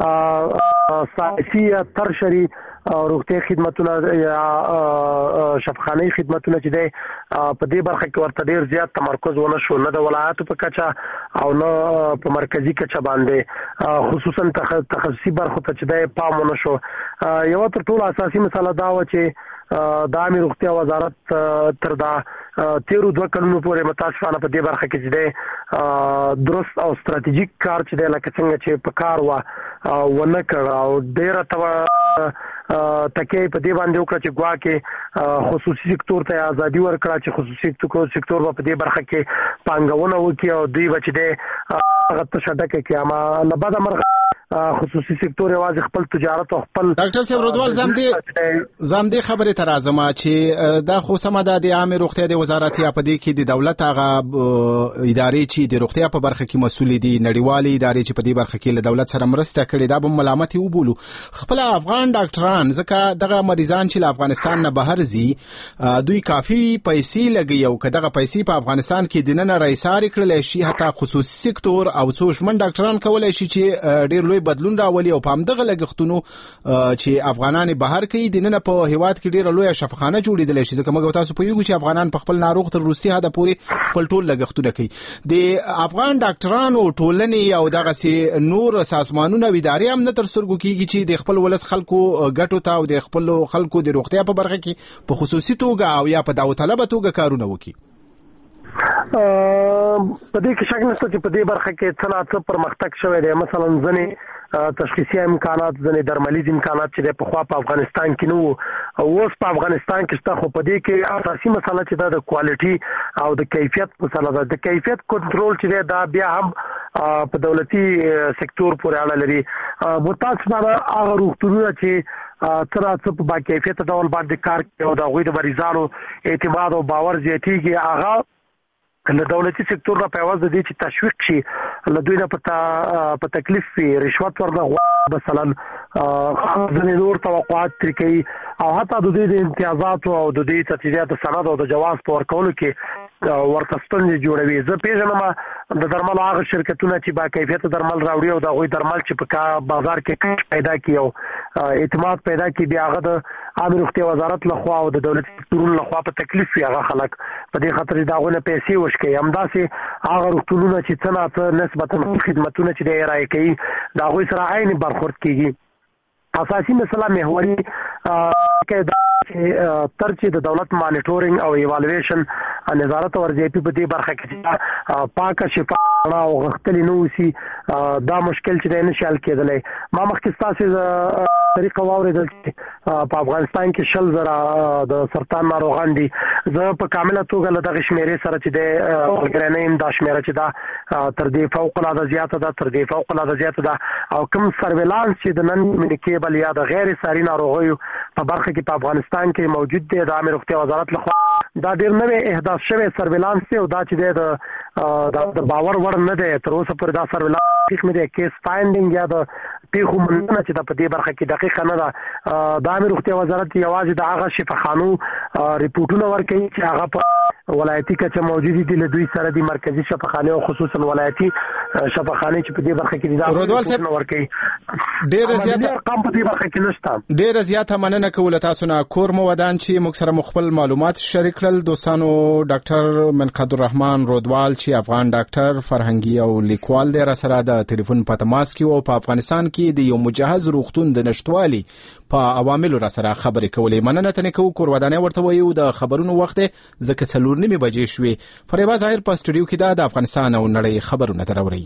سایسي ترشري روغتیا خدماتونه یا شفاخانه‌ای خدماتونه چې دی په دې برخه کې ورته ډیر زیات تمرکز ونه شو، نه د ولایاتو په کچه او نه په مرکزی کچه باندې، خصوصا تخصصي برخو ته چې دی پام ونه شو. یو تر ټولو اساسي مسله دا و چې د عامه روغتیا وزارت تر دا تیرو دوه کلونو پورې متاسفانه په دې برخه کې چې دی درست او ستراتیژیک کار چې دی لکه څنګه چې په کار و ونه کړ او ډیره تکې په دې باندې وکړه چې ګواکې خصوصي سکتور ته ازادي ورکړه چې خصوصي سکتور په دې برخه کې پانګونه وکړي او دوی بچ دی هغه ته شډکه کې اما نه بعد مرغ خصوصي سکتور یوازې خپل تجارت او خپل. ډاکټر صاحب رودوال زمدي زمدي خبره تر اعظم چې دا خو سم ده د عامه روغتیا د وزارت یا په دې کې د دولت هغه ادارې چې د روغتیا په برخه کې مسؤل دي، نړیوالې ادارې چې په دې برخه کې له دولت سره مرسته کړې، دا به ملامت وبولو. خپل افغان ډاکټران ځکه دغه مریضان چې له افغانستان نه بهر ځي دوی کافي پیسې لګي او که دغه پیسې په افغانستان کې د نن رئیسار کړل شي، حتی خصوصي سکتور او څو شمن ډاکټران کولای شي چې ډیر بدلون راولي او په همدغه لګښتونو چې افغانان بهر کوي د نن په هیواد کې ډیره لویه شفاخانه جوړېدلی شي، ځکه موږ تاسو پوهیږو چې افغانان په خپل ناروغ تر روسي حده پورې خپل ټول لګښتونه کوي. د افغان ډاکټرانو ټولنې او دغسې نور سازمانونه او ادارې هم نه تر سترګو کېږي چې د خپل ولس خلکو ګټو ته او د خپل خلکو د روغتیا په برخه کې په خصوصي توګه او یا په داوطلبه توګه کارونه وکړي. په دې کې شک نشته چې په دې برخه کې څه نه څه پرمختګ شوی دی. مثلا ځینې تشخیصي امکانات، ځینې درملیز امکانات چې په خوا په افغانستان کې نه وو او اوس په افغانستان کې شته، خو په دې کې اساسي مسله چې دا د کوالټي او د کیفیت مسله ده. د کیفیت کنټرول چې دا بیا هم په دولتي سکتور پورې اړه لري. متاسفانه هغه روغتونونه چې تر څه په با کیفیت ډول باندې کار کوي او د هغوی د مریضانو اعتماد او باور زیاتېږي، هغه له دولتي سکتور نه په عوض د دې چې تشویق شي له دوی نه په تکلیف وي، رشوت ورنه مثلا ځینې نور توقعات ترې کوي او حتی د دوی د امتیازاتو او د دوی تجهیزات سند او د جواز په ورکولو کې ورته ستونزې جوړوي. زه پیژنم د درملو هغه شرکتونه چې با کیفیته درمل راوړي او د هغوی درمل چې په بازار کې پیدا کړي او اعتماد پیدا کړي، بیا هغه د عامه روغتیا وزارت لخوا او د دولتي سکتورونو لخوا په تکلیف وي هغه خلک، په دې خاطر د هغوی نه پیسې وشکوي. همداسې هغه روغتونونه چې څه نه څه نسبتا خدمتونه چې دی ارائه کوي د هغوی سره عین برخورد کېږي. اساسي مسله محوري کې دا چې تر چې د دولت مانیټورینګ او ایوالویشن نظارت او ارزیابي په دې برخه کې پاکه شفافه او غښتلي نه وسي، دا مشکل چې دی نشي حل کېدلی. ما مخکې ستاسې طریقه واورېدل چې په افغانستان کې شل زره د سرطان ناروغان دي. زه په کامله توګه له دغه شمېرې سره چې دی ملګری نه یم. دا شمېره چې دا تر دې فوق العاده زیاته ده تر دې فوق العاده زیاته ده او کوم سرویلانس چې د نن کمیونیکیبل یا د غیر ساري ناروغیو په برخه کې په افغانستان کې موجود دی، د عامه روغتیا وزارت لخوا دا ډیر نوې احداث شوی سرویلانس دی او دا چې د د باور وړ نه دی. تر اوسه پورې دا سرویلانس کې مې د کیس فایندینګ یا د پیښو مننه چې د په دې برخه کې دقیق نه ده. د عامه روغتیا وزارت یوازې د هغه شفاخانو ریپورتونه ورکوي چې هغه په ولایتي کچه موجود دي. له دوی سره د مرکزی شفاخانه او خصوصا ولایتي شفاخانه چې په دې برخه کې د ریپورتونه ورکوي ډېر زیات ارقام په دې برخه کې نشته. ډېر زیات مننه کوله تاسو نه کور مو ودان چې موږ سره مخبل معلومات شریک کړل. دوستانو ډاکټر منقدر الرحمن رودوال چې افغان ډاکټر فرهنګي او لیکوال دی را سره د ټلیفون په تماس کې او په افغانستان کې د یو مجهز روغتون د نشټوالي په عواملو را سره خبرې کولې. مننه تنه کوو کور ودانې ورته وایو د خبرونو وخت زکه څلور نیمه بجې شوې. فریبا ظاهر په سټوډیو کې دا د افغانستان او نړۍ خبرونه دراوري.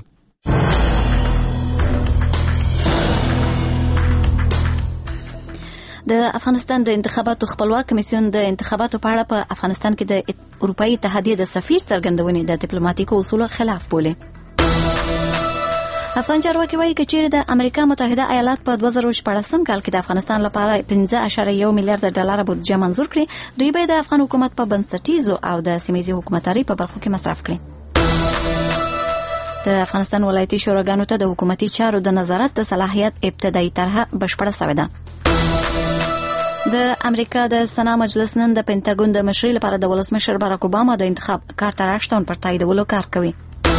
د افغانستان د انتخاباتو خپلواک کمیسیون د انتخاباتو په اړه په افغانستان کې د اروپאי اتحادیې د سفیر څرګندونې د ډیپلوماټیکو اصولو خلاف بولي. افغان چارواکي وایي چې چیرې د امریکا متحده ایالات په دوه زره شپږم کال کې د افغانستان لپاره پنځه اعشاریه یو میلیارډ ډالر بودیجه منظور کړي، دوی به د افغان حکومت په بنسټیزو او د سیمه‌ییزې حکومتدارۍ په برخو کې مصرف کړي. د افغانستان ولایتي شوراګانو ته د حکومتي چارو د نظارت د صلاحیت ابتدایي طرحه بشپړه شوې ده. د امریکا د سنا مجلس نن د پینټاګون د مشرۍ لپاره د ولسمشر باراک اوباما د انتخاب کارت راښتون پر تاییدولو کار کوي.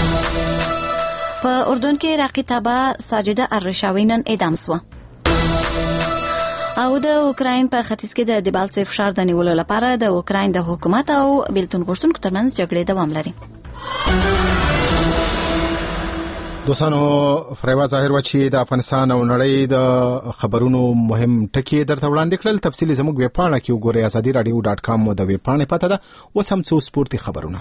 په اردن کې راقي تابع ساجده الرشاوی نن اعدام شوه. او د اوکراین په ختیځ کې د دیبالتسیف ښار د نیولو لپاره د اوکراین د حکومت او بیلتون غوښتونکو ترمنځ جګړې دوام لري. دوستانو فریبا ظاهر و چې د افغانستان او نړۍ د خبرونو مهم ټکي درته وړاندې کړل. تفصیلی زموږ ویب پاڼه کې وګورئ ازادي رادیو ډاټ کام مو د ویب پاڼې پته ده. اوس هم څو سپورتي خبرونه.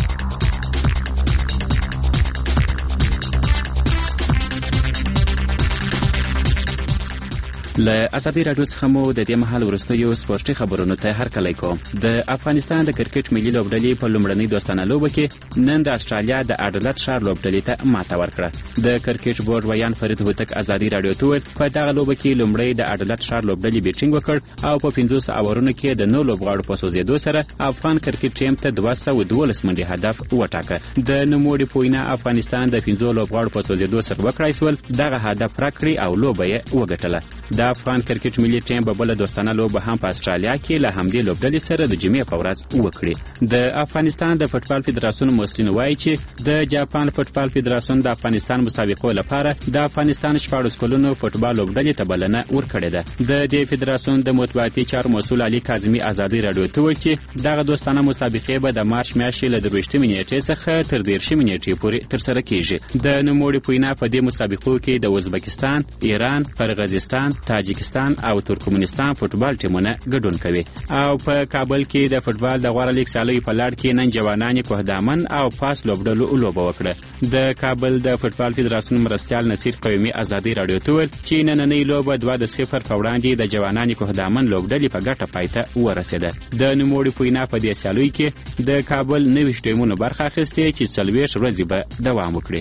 له ازادي رادیو څخه مو د دې مهال وروستیو سپورتي خبرونو ته هرکلی کوم. د افغانستان د کرکټ ملي لوبډلې په لومړنۍ دوستانه لوبه کې نن د استرالیا د اډلټ ښار لوبډلې ته ماته ورکړه. د کرکټ بورډ ویان فرید هوتک ازادي رادیو ته وویل په دغه لوبه کې لومړی د اډلټ ښار لوبډلې بیټینګ وکړ او په پنځوس اورونو کې د نو لوبغاړو په سوځېدو سره افغان کرکټ ټیم ته دوه سوه دولس منډې هدف وټاکه. د نوموړي په وینا افغانستان د پنځو لوبغاړو په سوځېدو سره وکړای سول دغه هدف راکړي او لوبه یې وګټله. د افغان کرکټ ملي ټیم په بل دوستانه لوبه هم په استرالیا کې له همدې لوبډلې سره د جمعې په ورځ وکړي. د افغانستان د فوټبال فدراسیون مسؤلین وایي چې د جاپان فوټبال فدراسیون د افغانستان مسابقو لپاره د افغانستان شپاړس کلونو فوټبال لوبډلې ته بلنه ورکړې ده. د دې فدراسیون د مطبوعاتي چارو مسؤل علي کاظمي ازادي رادیو ته وویل چې دغه دوستانه مسابقې به د مارچ میاشتې له درویشتمې نیټې څخه تر دېرشمې نیټې پورې ترسره کیږي. د نوموړي په وینا په دې مسابقو کې د ازبکستان، ایران، قرغیزستان، تاجکستان او ترکمنستان فوټبال ټیمونه ګډون کوي. او په کابل کې د فوټبال د غوړه لیګ سیالیو په لړ کې نن جوانان کوهدامن او پاس لوبډلو لوبه وکړه. د کابل د فوټبال فدراسیون مرستیال نصیر قیومي ازادي رادیو ته وویل چې نننۍ لوبه دوه د صفر په وړاندې د جوانان کوهدامن لوبډلې په ګټه پای ته ورسېده. د نوموړي په وینا په دې سیالیو کې د کابل نوي ټیمونو برخه اخیستې چې څلوېښت ورځې به دوام وکړي.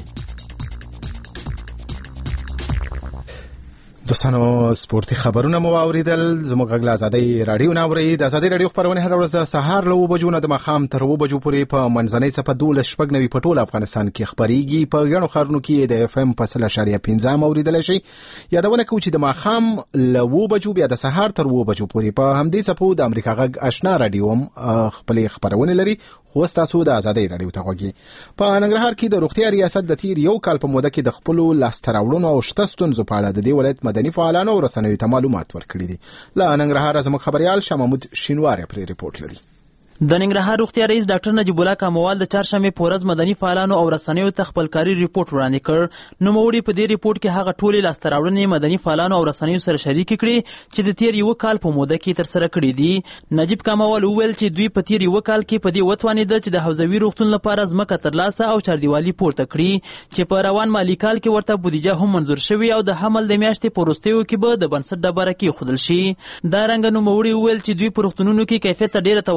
دوستانو سپورتي خبرونه مو واوریدل. زموږ غږ له ازادي رادیو نه اورئ. د ازادي رادیو خبرونه هر ورځ د سهار له اوه بجو نه د ماښام تر اوه بجو پورې په منځنۍ څپه دولس شپږ نوي په ټول افغانستان کې خپرېږي. په ګڼو ښارونو کې د اف ام په سل اشاریه پنځه هم اورېدلی شئ. یادونه کوو چې د ماښام له اوه بجو بیا د سهار تر اوه بجو پورې په همدې څپو د امریکا غږ آشنا رادیو هم خپلې خپرونې لري. خو تاسو د ازادي رادیو ته غوږی. په ننګرهار کې د روغتیا ریاست د تیر یو کال په موده کې د خپل لاسته راوړنو او شته ستونزو په اړه د دې ولایت مدني فعالانو او رسنیو ته معلومات ورکړي دي. له ننګرهار زموږ خبريال شاه محمود شینواری پرې ریپورت لري. د ننګرهار روغتیا رئیس ډاکټر نجیب الله کاموال د چهارشنبه په ورځ مدني فعالانو او رسنیو ته خپل کاري ریپورت وړاندې کړ. نوموړي په دې ریپورت کې هغه ټولې لاسته راوړنې مدني فعالانو او رسنیو سره شریک کړي چې د تیر یو کال په موده کې ترسره کړي دي. نجیب کاموال وویل چې دوی په تیر یو کال کې په دې وتوانېده چې د حوزوي روغتون لپاره ځمکه ترلاسه او چاردیوالي پورته کړي چې په روان مالي کال کې ورته بودیجه هم منظور شوې او د حمل د میاشتې په وروستیو کې به د بنسټ ډبره کېښودل شي. دا رنګه نوموړي وویل چې دوی په روغتونونو کې کیفیت ته ډېره توجه کړې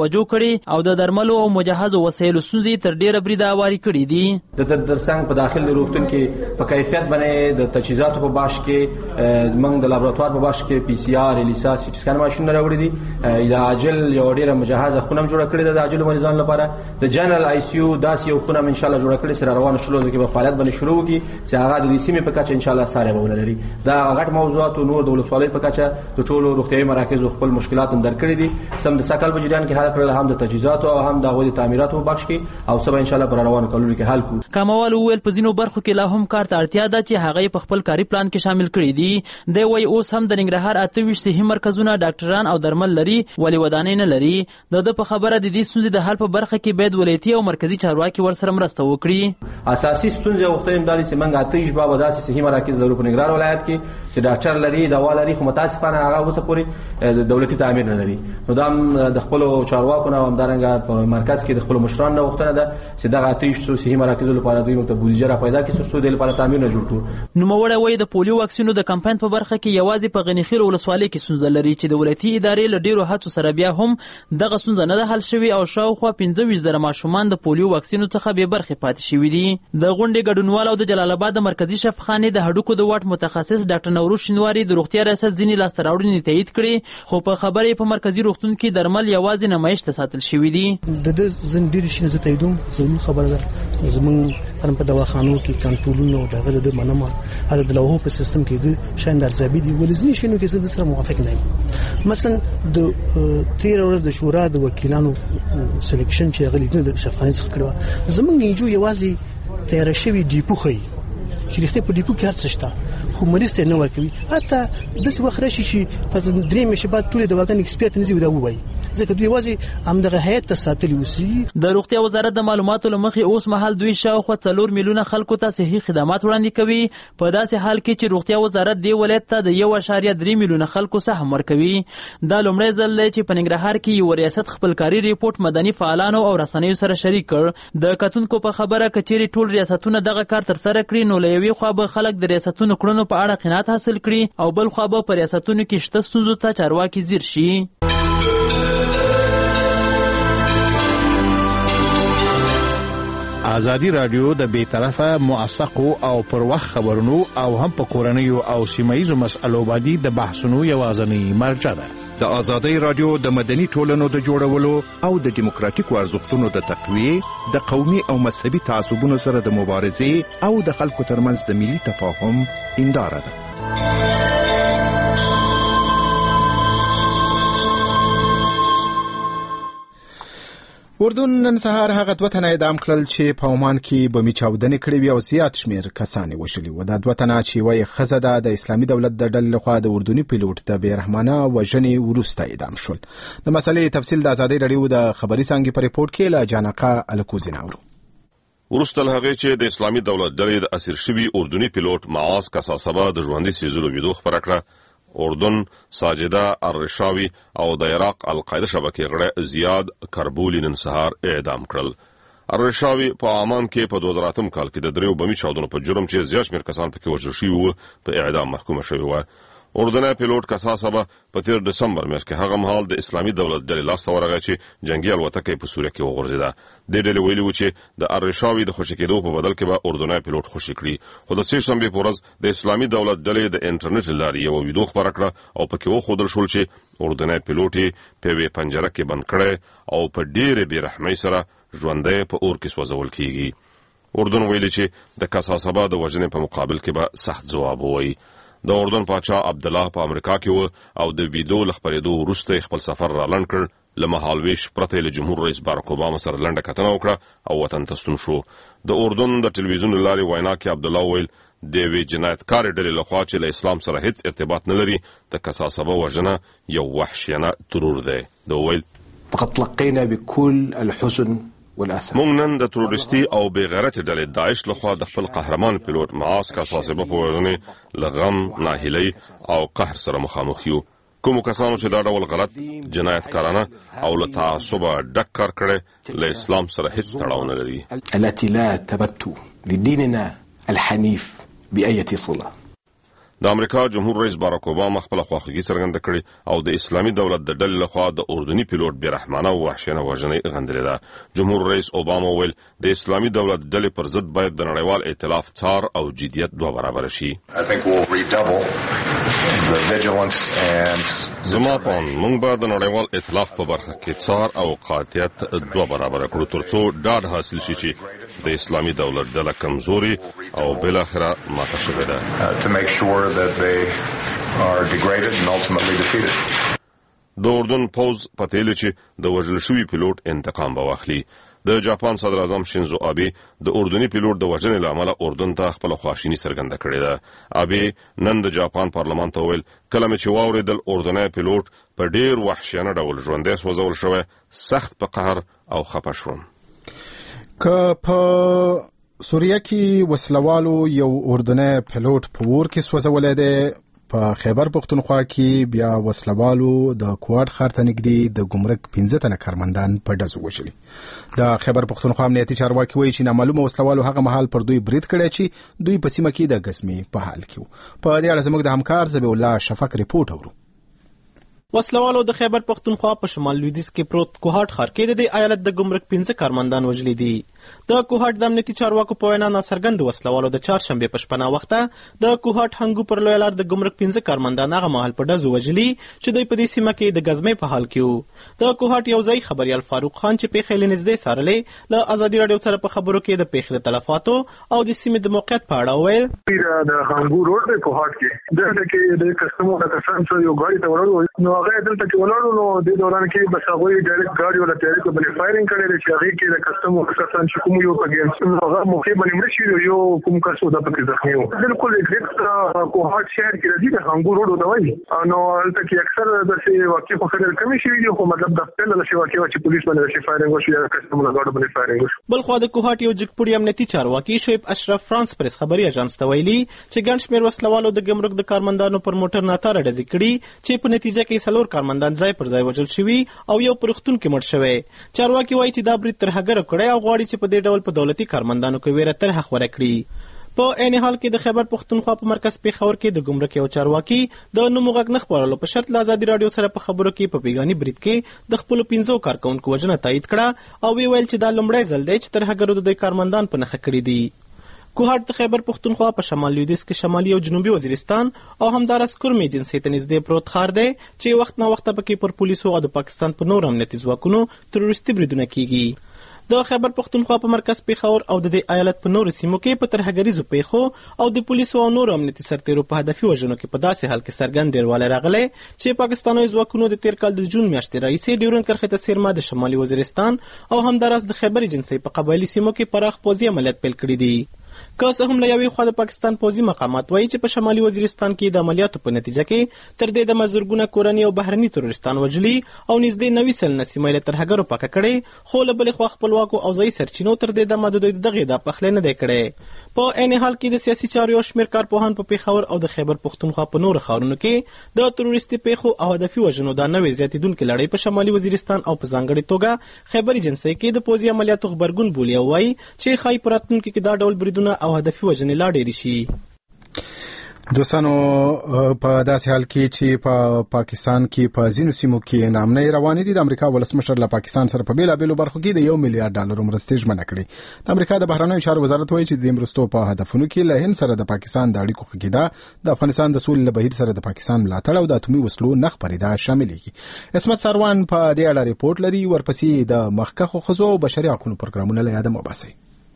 کړي او د درملو او مجهزو وسایلو ستونزې تر ډیره بریده واري کړي دي. د ترڅنګ په داخل روغتون کې په کیفیت باندې د تجهیزاتو په باش کې موږ د لابراتوار په باش کې پی سی آر الیسا سی ټي سکان ماشين راوړي دي. د عاجل یو ډیره مجهزه خونه جوړه کړې ده د عاجل مریضانو لپاره. د جنرال آی سی یو داسې یو خونه ان شاء الله جوړه کړې سره روان شلو کې په فعالیت باندې شروع کی چې هغه د سیمې په کچه ان شاء الله ساره به ولري. دا غټ موضوعات او نور د ولسوالۍ په کچه د ټولو روغتیايي مراکزو خپل مشکلات هم درکړي دي. سم د سکل بجریان کې حل کړل، هم د تجهیزات او هم د غوډي تعمیرات په بخش کې او سبا ان شاء الله پر روانو کولو کې حل کو. کمال ویل په ځینو برخو کې لا هم کار ته اړتیا ده چې هغه په خپل کاري پلان کې شامل کړي دي. د وای اوس هم د ننګرهار اته ویشت صحي مرکزونه ډاکټران او درمل لري ولې ودانې نه لري. د په خبره د دې ستونزې د حل په برخه کې باید ولایتي او مرکزی چارواکي ورسره مرسته وکړي. اساسي ستونزې وخت هم دالي چې موږ اته شپه به داسې صحي مراکز لرو په ننګرهار ولایت کې چې ډاکټر لري، دوا لري، خو متاسفانه هغه اوسه پورې دولتي تعمیر نه لري. نو دا د خپل چارواکو نه همدارنګه په مرکز کې د خپل مشران نه وختنه ده چې دغه اته شپه صحي مراکز لپاره دوی مت بودیجه را پیدا کړي چې د لپاره تعمیر نه جوړ کړو. نو موړه وای د پولیو واکسینو د کمپاین په برخه کې یوازې په غنیخیر ولسوالۍ کې ستونزه لري چې د ولایتي ادارې له ډیرو هڅو سره بیا هم دغه ستونزه نه ده حل شوې او شاوخوا پنځه ویشت زره ماشومان د پولیو واکسینو څخه بې برخې پاتې شوي دي. د غونډې ګډونوال او د جلال آباد د مرکزی شفاخانې د هډوکو د واټ متخصص ډاکټر نوروز شینواری د روغتیا ریاست ځینې لاسته راوړنې تایید کړي، خو په خبرې په مرکزی روغتون کې درمل یوازې نمایش ته ساتل شوي دي. د دې ځین ډېر شي نه تاییدوم زموږ خبره ده زموږ په دواخانو کې کنټرولونه دغه د منمه هغه د لوهو په سیستم کې د شاین درځبي دي ولزنی شنو کې زه سره موافق نه یم. مثلا د تیر ورځ د شورا د وکیلانو سلیکشن چې غلي نه د شفاخانې څخه کړو زموږ نیجو یوازې تیار شوی ډیپو خي چې رښتیا په ډیپو کې هر څه شته خو مریض ته نه ورکوي. حتی داسې وخت راشي چې په درې میاشتې بعد ټولې دواګانې ایکسپیر ته نه ځي دا ووایي ځکه دوی یوازې همدغه هیئت ته ساتلي اوسي. د روغتیا وزارت د معلوماتو له مخې اوس مهال دوی شاوخوا څلور میلیونه خلکو ته صحي خدمات وړاندې کوي، په داسې حال کې چې روغتیا وزارت دې ولایت ته د یو اعشاریه درې میلیونه خلکو سهم ورکوي. دا لومړی ځل دی چې په ننګرهار کې یو ریاست خپل کاري ریپورت مدني فعالانو او رسنیو سره شریک کړ. د کتونکو په خبره کچېرې ټول ریاستونه دغه کار ترسره کړي نو له یوې خوا به خلک د ریاستونو کړنو په اړه قناعت حاصل کړي او بل خوا به په ریاستونو کې شته ستونزو ته چارواکي ځیر شي. ازادي رادیو د بیطرفه موثقو او پر وخت خبرونو او هم په کورنیو او سیمایي مسلو باندې د بحثونو یوازنی مرجع ده. د ازادي رادیو د مدني ټولنو د جوړولو او د دیموکراتیکو ارزښتونو د تقویه د قومي او مذهبي تعصبونو سره د مبارزې او د خلکو ترمنځ د ملي تفاهم هنداره ده. اردن نن سهار هغه دوه تنه اعدام کړل چې په عمان کې بمي چاودنې کړې وي او زیات شمیر کسان وشلي و. دا دوه تنه چې وایي ښځه ده د اسلامي دولت د ډلې لخوا د اردني پیلوټ د بې رحمانه وژنې وروسته اعدام شول. د مسلې تفصیل د ازادي رادیو د خبري څانګې په ریپورت کې له جانقه الکوزي ناورو. وروسته له هغې چې د اسلامي دولت ډلې د اسیر شوي اردني پیلوټ معاذ کساسبه د ژوندي سیزلو ویډیو خپره کړه، اردن، ساجده الرشاوي او د عراق القاعده شبکې غړي زیاد کربولي نن سهار اعدام کړل. الرشاوي په عمان کې په دوه زره اتم کال کې د دریو بمي چاودنو په جرم چې زیات شمېر کسان پکې وژل شوي وو په اعدام محکومه شوی و. اردني پیلوټ کساسبه په تیر دسمبر میاشت کې هغه مهال د اسلامي دولت ډلې لاسته ورغی چې جنگي الوتکه په سوریه کې وغورځېده. د ډلې ویلي و چې د الرشاوي د خوشي کېدو په بدل کې به اردني پیلوټ خوشي کړي، خو د سې شنبې په ورځ د اسلامي دولت ډلې د انټرنیټ لارې یو ویډیو خپره کړه او پکې وښودل شول چې اردني پیلوټ په یوې پنجره کې بند کړی او په ډېرې بې رحمۍ سره ژوندی په اور کې سوځول کیږي. اردن ویلي چې د کساسبه د وژنې په مقابل کې به سخت ځواب ووایي. د اردن پاچا عبدالله په امریکا کې و او د ویډیو له خپرېدو وروسته خپل سفر را لنډ کړ. له مهالویش پرته له جمهور رئیس باراک اوباما سره لنډه کتنه وکړه او وطن ته ستون شو. د اردن د ټلویزیون له لارې وینا کې عبدالله ویل د یوې جنایتکارې ډلې لخوا چې له اسلام سره هیڅ ارتباط نه لري د کساسبه وژنه یو وحشیانه ترور دی. د ویل فقط تلقينا بكل الحزن مونږ نن د تروریستي او بې غیرتي ډلې داعش لخوا د خپل قهرمان پیلوټ معاذ کساسبه په وژنې له غم، ناهیلۍ او قهر سره مخامخ یو. کومو کسانو چې دا ډول غلط، جنایتکارانه او له تعصبه ډک کار کړی له اسلام سره هیڅ تړاو نه لري. التي لا تبت لديننا الحنيف بأية صلة. د امریکا جمهور رئیس باراک اوباما خپل خواخوږي څرګنده کړې او د اسلامي دولت د ډلې لخوا د اردني پیلوټ بیرحمانه او وحشیانه وژنې غندلې ده. جمهور رئیس اوباما وویل د اسلامي دولت ډلې پر ضد باید د نړیوال ائتلاف څار او جديت دوه برابر شي. زما په موږ به د نړیوال ائتلاف په برخه کې څار او قاطعیت دوه برابر کړو ترڅو ډاډ حاصل شي چې د اسلامي دولت ډله کمزوري او بل اخره ماته شوې ده. that they are degraded and ultimately defeated. د اردن پوز پتهیل چې د وژل شوی پیلوټ انتقام به واخلي. د جاپان صدر اعظم شینزو آبی د اردني پیلوټ د وژنې له امله اردن ته خپل خواشیني څرګنده کړې ده. آبی نن د جاپان پارلمان ته ویل کله مې چې واورېدل اردني پیلوټ په ډیر وحشیانه ډول ژوندی سوځول شوی سخت په قهر او خپه شوم. که په سوریه کې وسلوالو یو اردني پیلوټ په ور کې سوځولې ده، په خیبر پختونخوا کې بیا وسلوالو د کوټ ښار ته نږدې د ګمرک پنځه تنه کارمندان په ډزو وشلي. د خیبر پختونخوا امنیتي چارواکي وایي چې نامعلومه وسلوالو هغه مهال پر دوی برید کړی چې دوی په سیمه کې د غزمې په حال کې وو. په دې اړه زموږ د همکار ذبیح الله شفق ریپورت اورو. وسلوالو د خیبر پختونخوا په شمال لویدیځ کې پروت کوهاټ ښار کې د ایالت د ګمرک پنځه کارمندان وژلي دي. د کوهاټ د امنیتي چارواکو په وینا ناڅرګند وسلوالو د چهارشنبې په شپه وخته د کوهاټ هنګو پر لوی لار د ګمرک پنځه کارمندان هغه مهال په ډزو وژلي چې دوی په دې سیمه کې د غزمې په حال کې وو. د کوهاټ یو ځای خبريال فاروق خان چې پیښې له نږدې څارلې له ازادي رادیو سره په خبرو کې د پیښې د تلفاتو او د سیمې د موقعیت په اړه وویل. د هنګو روډ په کوهاټ کې دلته کې د کسټمر د کسان څو یو غاړي ته ورغلو نو هغه دلته کې ولاړو نو د دوران کې بس هغه ډایرکټ غاډي ولا تیاری کو بل فایرینګ کړي چې هغه کې د کسټمر کسان چې کوم یو پګین هغه موقع باندې مرشي یو کوم کس ودا پکې ځخمي وو. بالکل ایگزیکټ کوهاټ شهر کې راځي د هنګو روډ دوی نو هلته کې اکثر د سی واقع په خبر کمی شي وي خو مطلب د خپل د سی واقع چې پولیس باندې شي فایرینګ وشي یا کسټمر غاډي باندې فایرینګ وشي. بل خو د کوهاټ یو جګپوړي امنیتي چارواکي شعیب اشرف فرانس پریس خبري اژانس ته ویلي چې ګڼ شمېر وسلوالو د ګمرک د کارمندانو پر موټر ناتاره ډزې کړي چې په نتیجه کې څلور کارمندان ځای پر ځای وژل شوي او یو پرختون کې مړ شوی. چارواکي وایي چې دا برید تر هغه کړی او غواړي چې په دې ډول په دولتي کارمندانو کې ویره تر حق ورکړي. په عین حال کې د خیبر پختونخوا په مرکز پیښور کې د ګمرک یو چارواکي د نوم غږ نه خبرولو په شرط له ازادي رادیو سره په خبرو کې په پیغامي برید کې د خپل پنځو کارکونکو وژنه تایید کړه او ویل چې دا لومړی ځل دی چې تر هغه د کارمندان په نښه کړي دي. کوهاټ د خیبر پختونخوا په شمال لویدیځ کې شمالي او جنوبي وزیرستان او همدارس کورمي جنسي ته نږدې پروت ښار دی چې وخت نه وخت پکې پر پولیسو او د پاکستان په نور امنیتي ځواکونو تروریستي بریدونه کیږي. د خیبر پختونخوا په مرکز پیښور او د دې ایالت په نورو سیمو کې په ترهګریزو پیښو او د پولیسو او نور امنیتي سرتیرو په هدفي وژنو کې په داسې حال کې څرګند ډیروالی راغلی چې پاکستاني ځواکونو د تیر کال د جون میاشتې راهیسې ډیورن کرښې ته څیرمه د شمالي وزیرستان او همدارس د خیبر جنسي په قبایلي سیمو کې پراخ پوځي عملیات پیل کړي دي. که څه هم له یوې خوا د پاکستان پوځي مقامات وایي چې په شمالي وزیرستان کې د عملیاتو په نتیجه کې تر دې دمه زرګونه کورني او بهرني تروریستان وژلي او نږدې نوي سلنه سیمه یې له ترهګرو پاکه کړې، خو له بلې خوا خپلواکو او ځایي سرچینو تر دې دمه د دوی د دغې دا پخلی نه دی کړی. په عین حال کې د سیاسي چارو یو شمېر کارپوهان په پیښور او د خیبر پختونخوا په نورو ښارونو کې د تروریستي پیښو او هدفي وژنو دا نوې زیاتېدونکې لړۍ په شمالي وزیرستان او په ځانګړې توګه خیبر جنسي کې د پوځي عملیاتو غبرګون بولي او وایي چې ښایي په راتلونکي کې دا ډول بریدونه او هدفي وژنې لا ډېرې شي. دوستانو په داسې حال کې چې په پاکستان کې په ځینو سیمو کې نامنۍ روانې دي، د امریکا ولسمشر له پاکستان سره په بیلابېلو برخو کې د یو میلیارډ ډالرو مرستې ژمنه کړې. د امریکا د بهرنیو چارو وزارت وایي چې د مرستو په هدفونو کې له هند سره د پاکستان د اړیکو ښه کېدا، د افغانستان د سولې له بهیر سره د پاکستان ملاتړ او د اتومي وسلو نه خپرېدا شاملېږي. عصمت سروان په دې اړه ریپورت لري، ورپسې د مخکښو ښځو او بشري حقوقو پروګرامونه له یاده مباسي.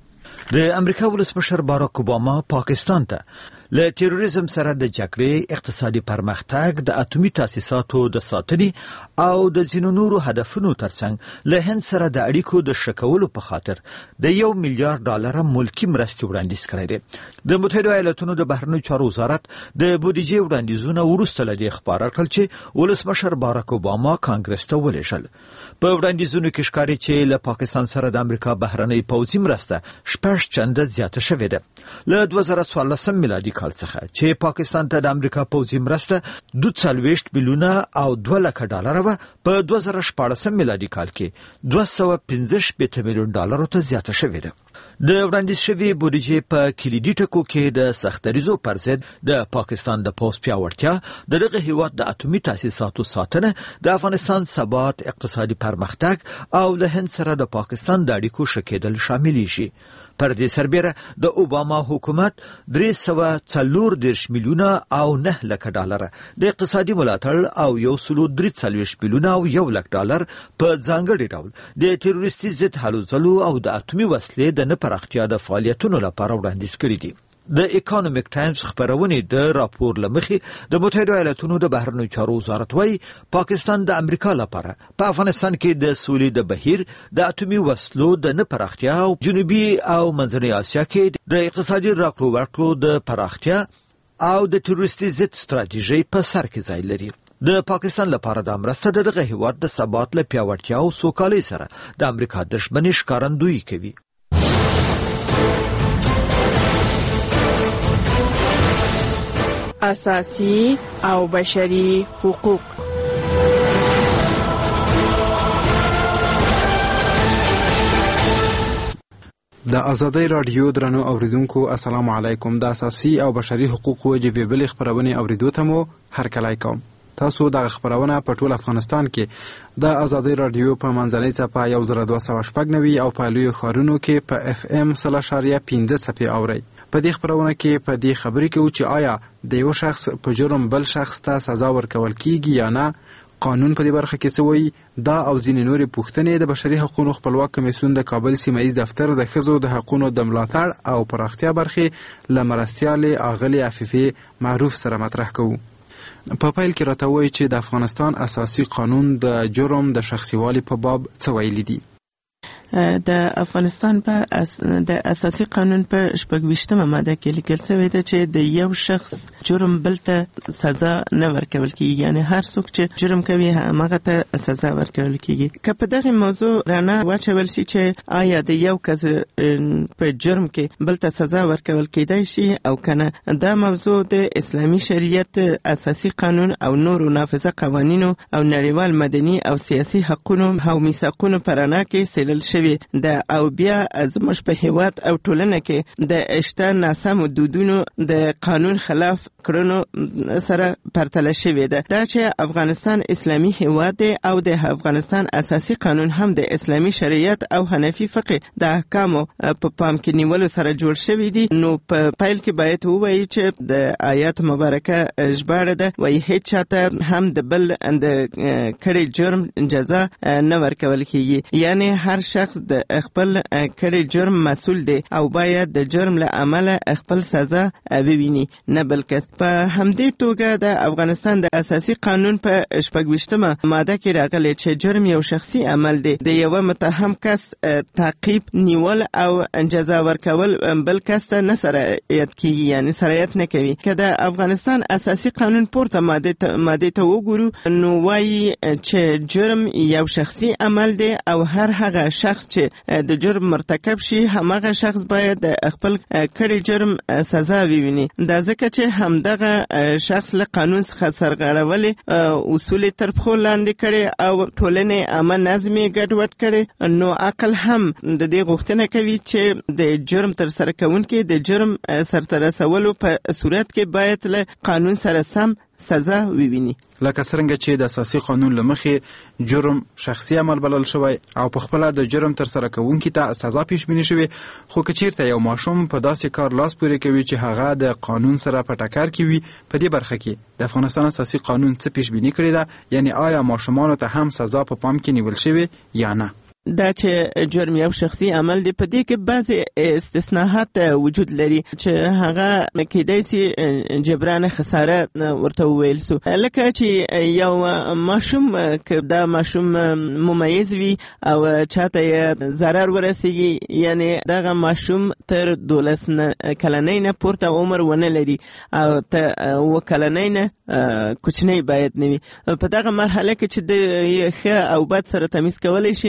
د امریکا ولسمشر باراک اوباما پاکستان ته له تروریزم سره د جګړې، اقتصادي پرمختګ، د اتومي تاسیساتو د ساتنې او د ځینو نورو هدفونو ترڅنګ له هند سره د اړیکو د ښه کولو په خاطر د یو میلیارډ ډالر ملکي مرستې وړاندیز کړی دی. د متحده ایالاتونو د بهرنیو چارو وزارت د بودیجې وړاندیزونه وروسته له دې خبره کړل چې ولسمشر باراک اوباما کانګرس ته ولېږل. په وړاندیزونو کې ښکاري چې له پاکستان سره د امریکا بهرنۍ پوځي مرسته شپږ چنده زیاته شوې ده. له دوه زره څوارلسم میلادي کال څخه چې پاکستان ته د امریکا پوځي مرسته دوه څلوېښت میلیونه او دوه لکه ډالر و په دوه زره شپاړس میلادي کال کې دوه سوه پنځه شپېته میلیون ډالر ته زیاته شوې ده. د وړاندیز شوی بودیجې په کلیدي ټکو کې د سختدریزو پر ضد د پاکستان د پوځ پیاوړتیا، د دغه هیواد د اتومي تاسیساتو ساتنه، د افغانستان ثبات، اقتصادي پرمختګ او له هند سره د پاکستان د اړیکو ښه کېدل شامل شي. پر دې سربېره د اوباما حکومت درې سوه څلور دېرش میلیونه او نه لکه ډالر د اقتصادي ملاتړ او یو سلو درې څلوېښت میلیونه او یو لک ډالر په ځانګړي ډول د تروریستي ضد هلو ځلو او د اتومي وسلې د نه پراختیا د فعالیتونو لپاره وړاندیز کړي دي. د اکونومیک ټایمز خبرونې د راپور لمخې د متحده ایالاتونو د بهرنیو چارو وزارت وايي پاکستان د امریکا لپاره په افغانستان کې د سولې د بهیر، د اتومي وسلو د نه پراختیا او جنوبي او منځنۍ اسیا کې د اقتصادي راکړو ورکړو د پراختیا او د تروریستي ضد ستراتیژۍ په سر کې ځای لري. د پاکستان لپاره د مرسته دغه هیواد د ثبات له پیاوړتیا او سوکالۍ سره د امریکا دښمنۍ ښکارندویي کوي. اساسي او بشري حقوق. د ازادۍ رادیو درنو اوریدونکو السلام علیکم. د اساسي او بشري حقوقو جویبل خبرونه اوریدو ته مو هرکلی کوم. تاسو د خبرونه په ټول افغانستان کې د ازادۍ رادیو په منځنۍ صفحه یو زره دوه سوه شپږ نوي او په لوی ښارونو کې په اف ام سل اشاریه پنځه صفحې اورئ. په دې خبرونه کې په دې خبرې کې چې آیا د یو شخص په جرم بل شخص ته سزا ورکول کیږي یا نه، قانون په دې برخه کې څه وایي، دا او ځینې نورې پوښتنې د بشري حقوقو خپلواک کمیسیون د کابل سیمهییز دفتر د ښځو د حقوقو د ملاتړ او پراختیا برخې له مرستیالې اغلې عفیفې معروف سره مطرح کوو. په پیل کې راته وایي چې د افغانستان اساسي قانون د جرم د شخصي والي په باب څه ویلي دي. د افغانستان په اس د اساسي قانون په شپږ ویشتمه ماده کې لیکل شوی دی چې د یو شخص جرم بل ته سزا نه ورکول کیږي، یعنی هر څوک چې جرم کوي هغه ته سزا ورکول کیږي. که په دغه موضوع رانه واچول شي چې آیا د یو کس په جرم کې بل ته سزا ورکول کیدای شي او کنه، دا موضوع د اسلامي شریعت، اساسي قانون او نورو نافذه قوانینو او نړیوال مدني او سیاسي حقوقو او میثاقونو په رڼا کې څیړل شوی د او بیا زموږ په هیواد او ټولنه کې د اشته ناسمو دودونو د قانون خلاف کړنو سره پرتله شوې ده. دا چې افغانستان اسلامي هیواد دی او د افغانستان اساسي قانون هم د اسلامي شریعت او حنفي فقه د احکامو په پام کې نیولو سره جوړ شوی دی. نو په پیل کې باید ووایي چې د آیات مبارکه ژباړه ده، وایي هیڅ چاته هم د بل د کړي جرم جزا نه ورکول کیږي، یعنی هر شخص د خپل کړي جرم مسؤل دی او باید د جرم له عمله خپل سزا وویني، نه بلکې په همدې توګه د افغانستان د اساسي قانون په شپږ ویشتمه ماده کې راغلی چې جرم یو شخصي عمل دی، د یو متهم کس تعقیب، نیول او جزا ورکول بل کس ته نه سرایت کیږي، یعنی سرایت نه کوي. که د افغانستان اساسي قانون پورته ماده ته وګورو نو وایي چې جرم یو شخصي عمل دی او هر هغه شخص چې د جرم مرتکب شي همغه شخص باید د خپل کړي جرم سزا وویني. دا ځکه چې همدغه شخص له قانون څخه سرغړولې اصول تر پښو لاندې کړي او ټولنې عامه نظم یې ګډوډ کړي، نو عقل هم د دې غوښتنه کوي چې د جرم ترسره کوونکي د جرم سرته رسولو په صورت کې باید له قانون سره سم سزا وویني. لکه څنګه چې د اساسي قانون لمخې جرم شخصي عمل بلل شوی او په خپل د جرم تر سره کوونکي ته سزا پیش بینی شوی، خو که چیرته یو ماشوم په داسې کار لاس پورې کوي چې هغه د قانون سره په ټکر کې وي، په دې برخه کې د افغانستان اساسي قانون څه پیش بینی کړی ده، یعنی آیا ماشومانو ته هم سزا په پام کې نیول شوی یا نه؟ دا چې جرم یو شخصي عمل دی، په دې کې بعضې استثناءات وجود لري چې هغه کیدای شي جبران خساره ورته وویل سو. لکه چې یو ماشوم که دا ماشوم ممیز وي او چاته ضرر ورسیږي، یعنی دغه ماشوم تر دولس کلنۍ نه پورته عمر ونه لري او ته اوه کلنۍ نه کوچنی باید نه وي. په دغه مرحله کې چې د ښه او بد سره تمیز کولی شي، نو که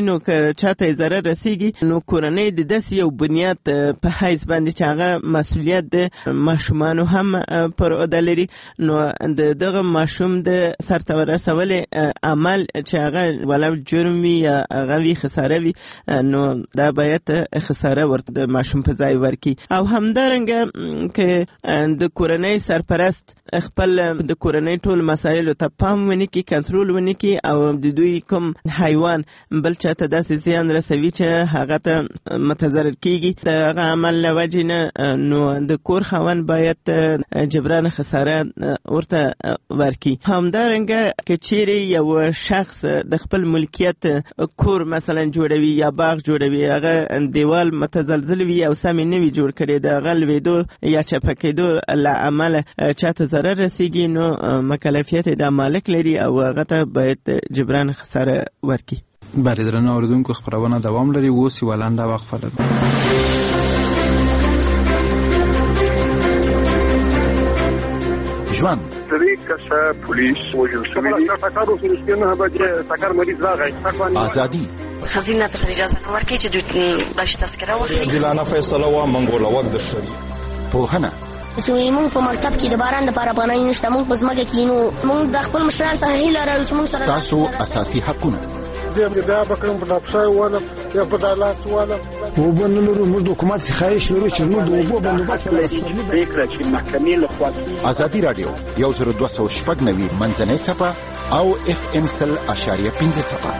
چاته ضرر رسیږي نو کورنۍ د داسې یو بنیاد په حیث باندې چې هغه مسؤلیت د ماشومانو هم پر عهده لري نو د دغه ماشوم د سرته ورسولې عمل چې هغه ولو جرم وي یا هغه وي خساره وي نو دا باید خساره ورته د ماشوم په ځای ورکړي. او همدارنګه که د کورنۍ سرپرست خپل د کورنۍ ټول مسایلو ته پام ونه کړي، کنټرول ونه کړي او د دوی کوم حیوان بل چاته داسې زیان رسوي چې هغه ته متضرر کیږي د هغه عمل له وجې نه نو د کور خاوند باید جبران خساره ورته ورکړي. همدارنګه که چیرې یو شخص د خپل ملکیت کور مثلا جوړوي یا باغ جوړوي، هغه دیوال متزلزل وي او سمې نه وي جوړ کړی، د هغه لوېدو یا چپه کېدو له امله چاته ضرر رسیږي نو مکلفیت د مالک لري او هغه ته باید جبران خساره ورکړي. بله درنو اوریدونکو، خبرونه دوام لري. اوس یوه لنډه وقفه لرو. ژوند درې کسه پولیس وژل شوي دي. ټکر وشو چې نه بجې ټکر مریض راغی. ازادي خزینه ته اجازه ورکړي چې دوی باش تذکره واخلي. دلانه فیصله وا منګوله وخت د شری پوهنه چې موږ په مکتب کې د باران د لپاره پناه نشته، موږ په ځمکه کې نو موږ د خپل مشران سره هیله لرو چې موږ سره تاسو اساسي حقونه زه بیا بکرم په لاپشای والا یا په دالاس والا وبنلو موږ د حکومت څخه خواهش لرو چې موږ د اوبو بندوبست فکر چې محکمې له خوا ازادي رادیو یو زر دوه سوه شپږ نوي منځنۍ څپه او اف ام سل اشاریه پنځه څپه.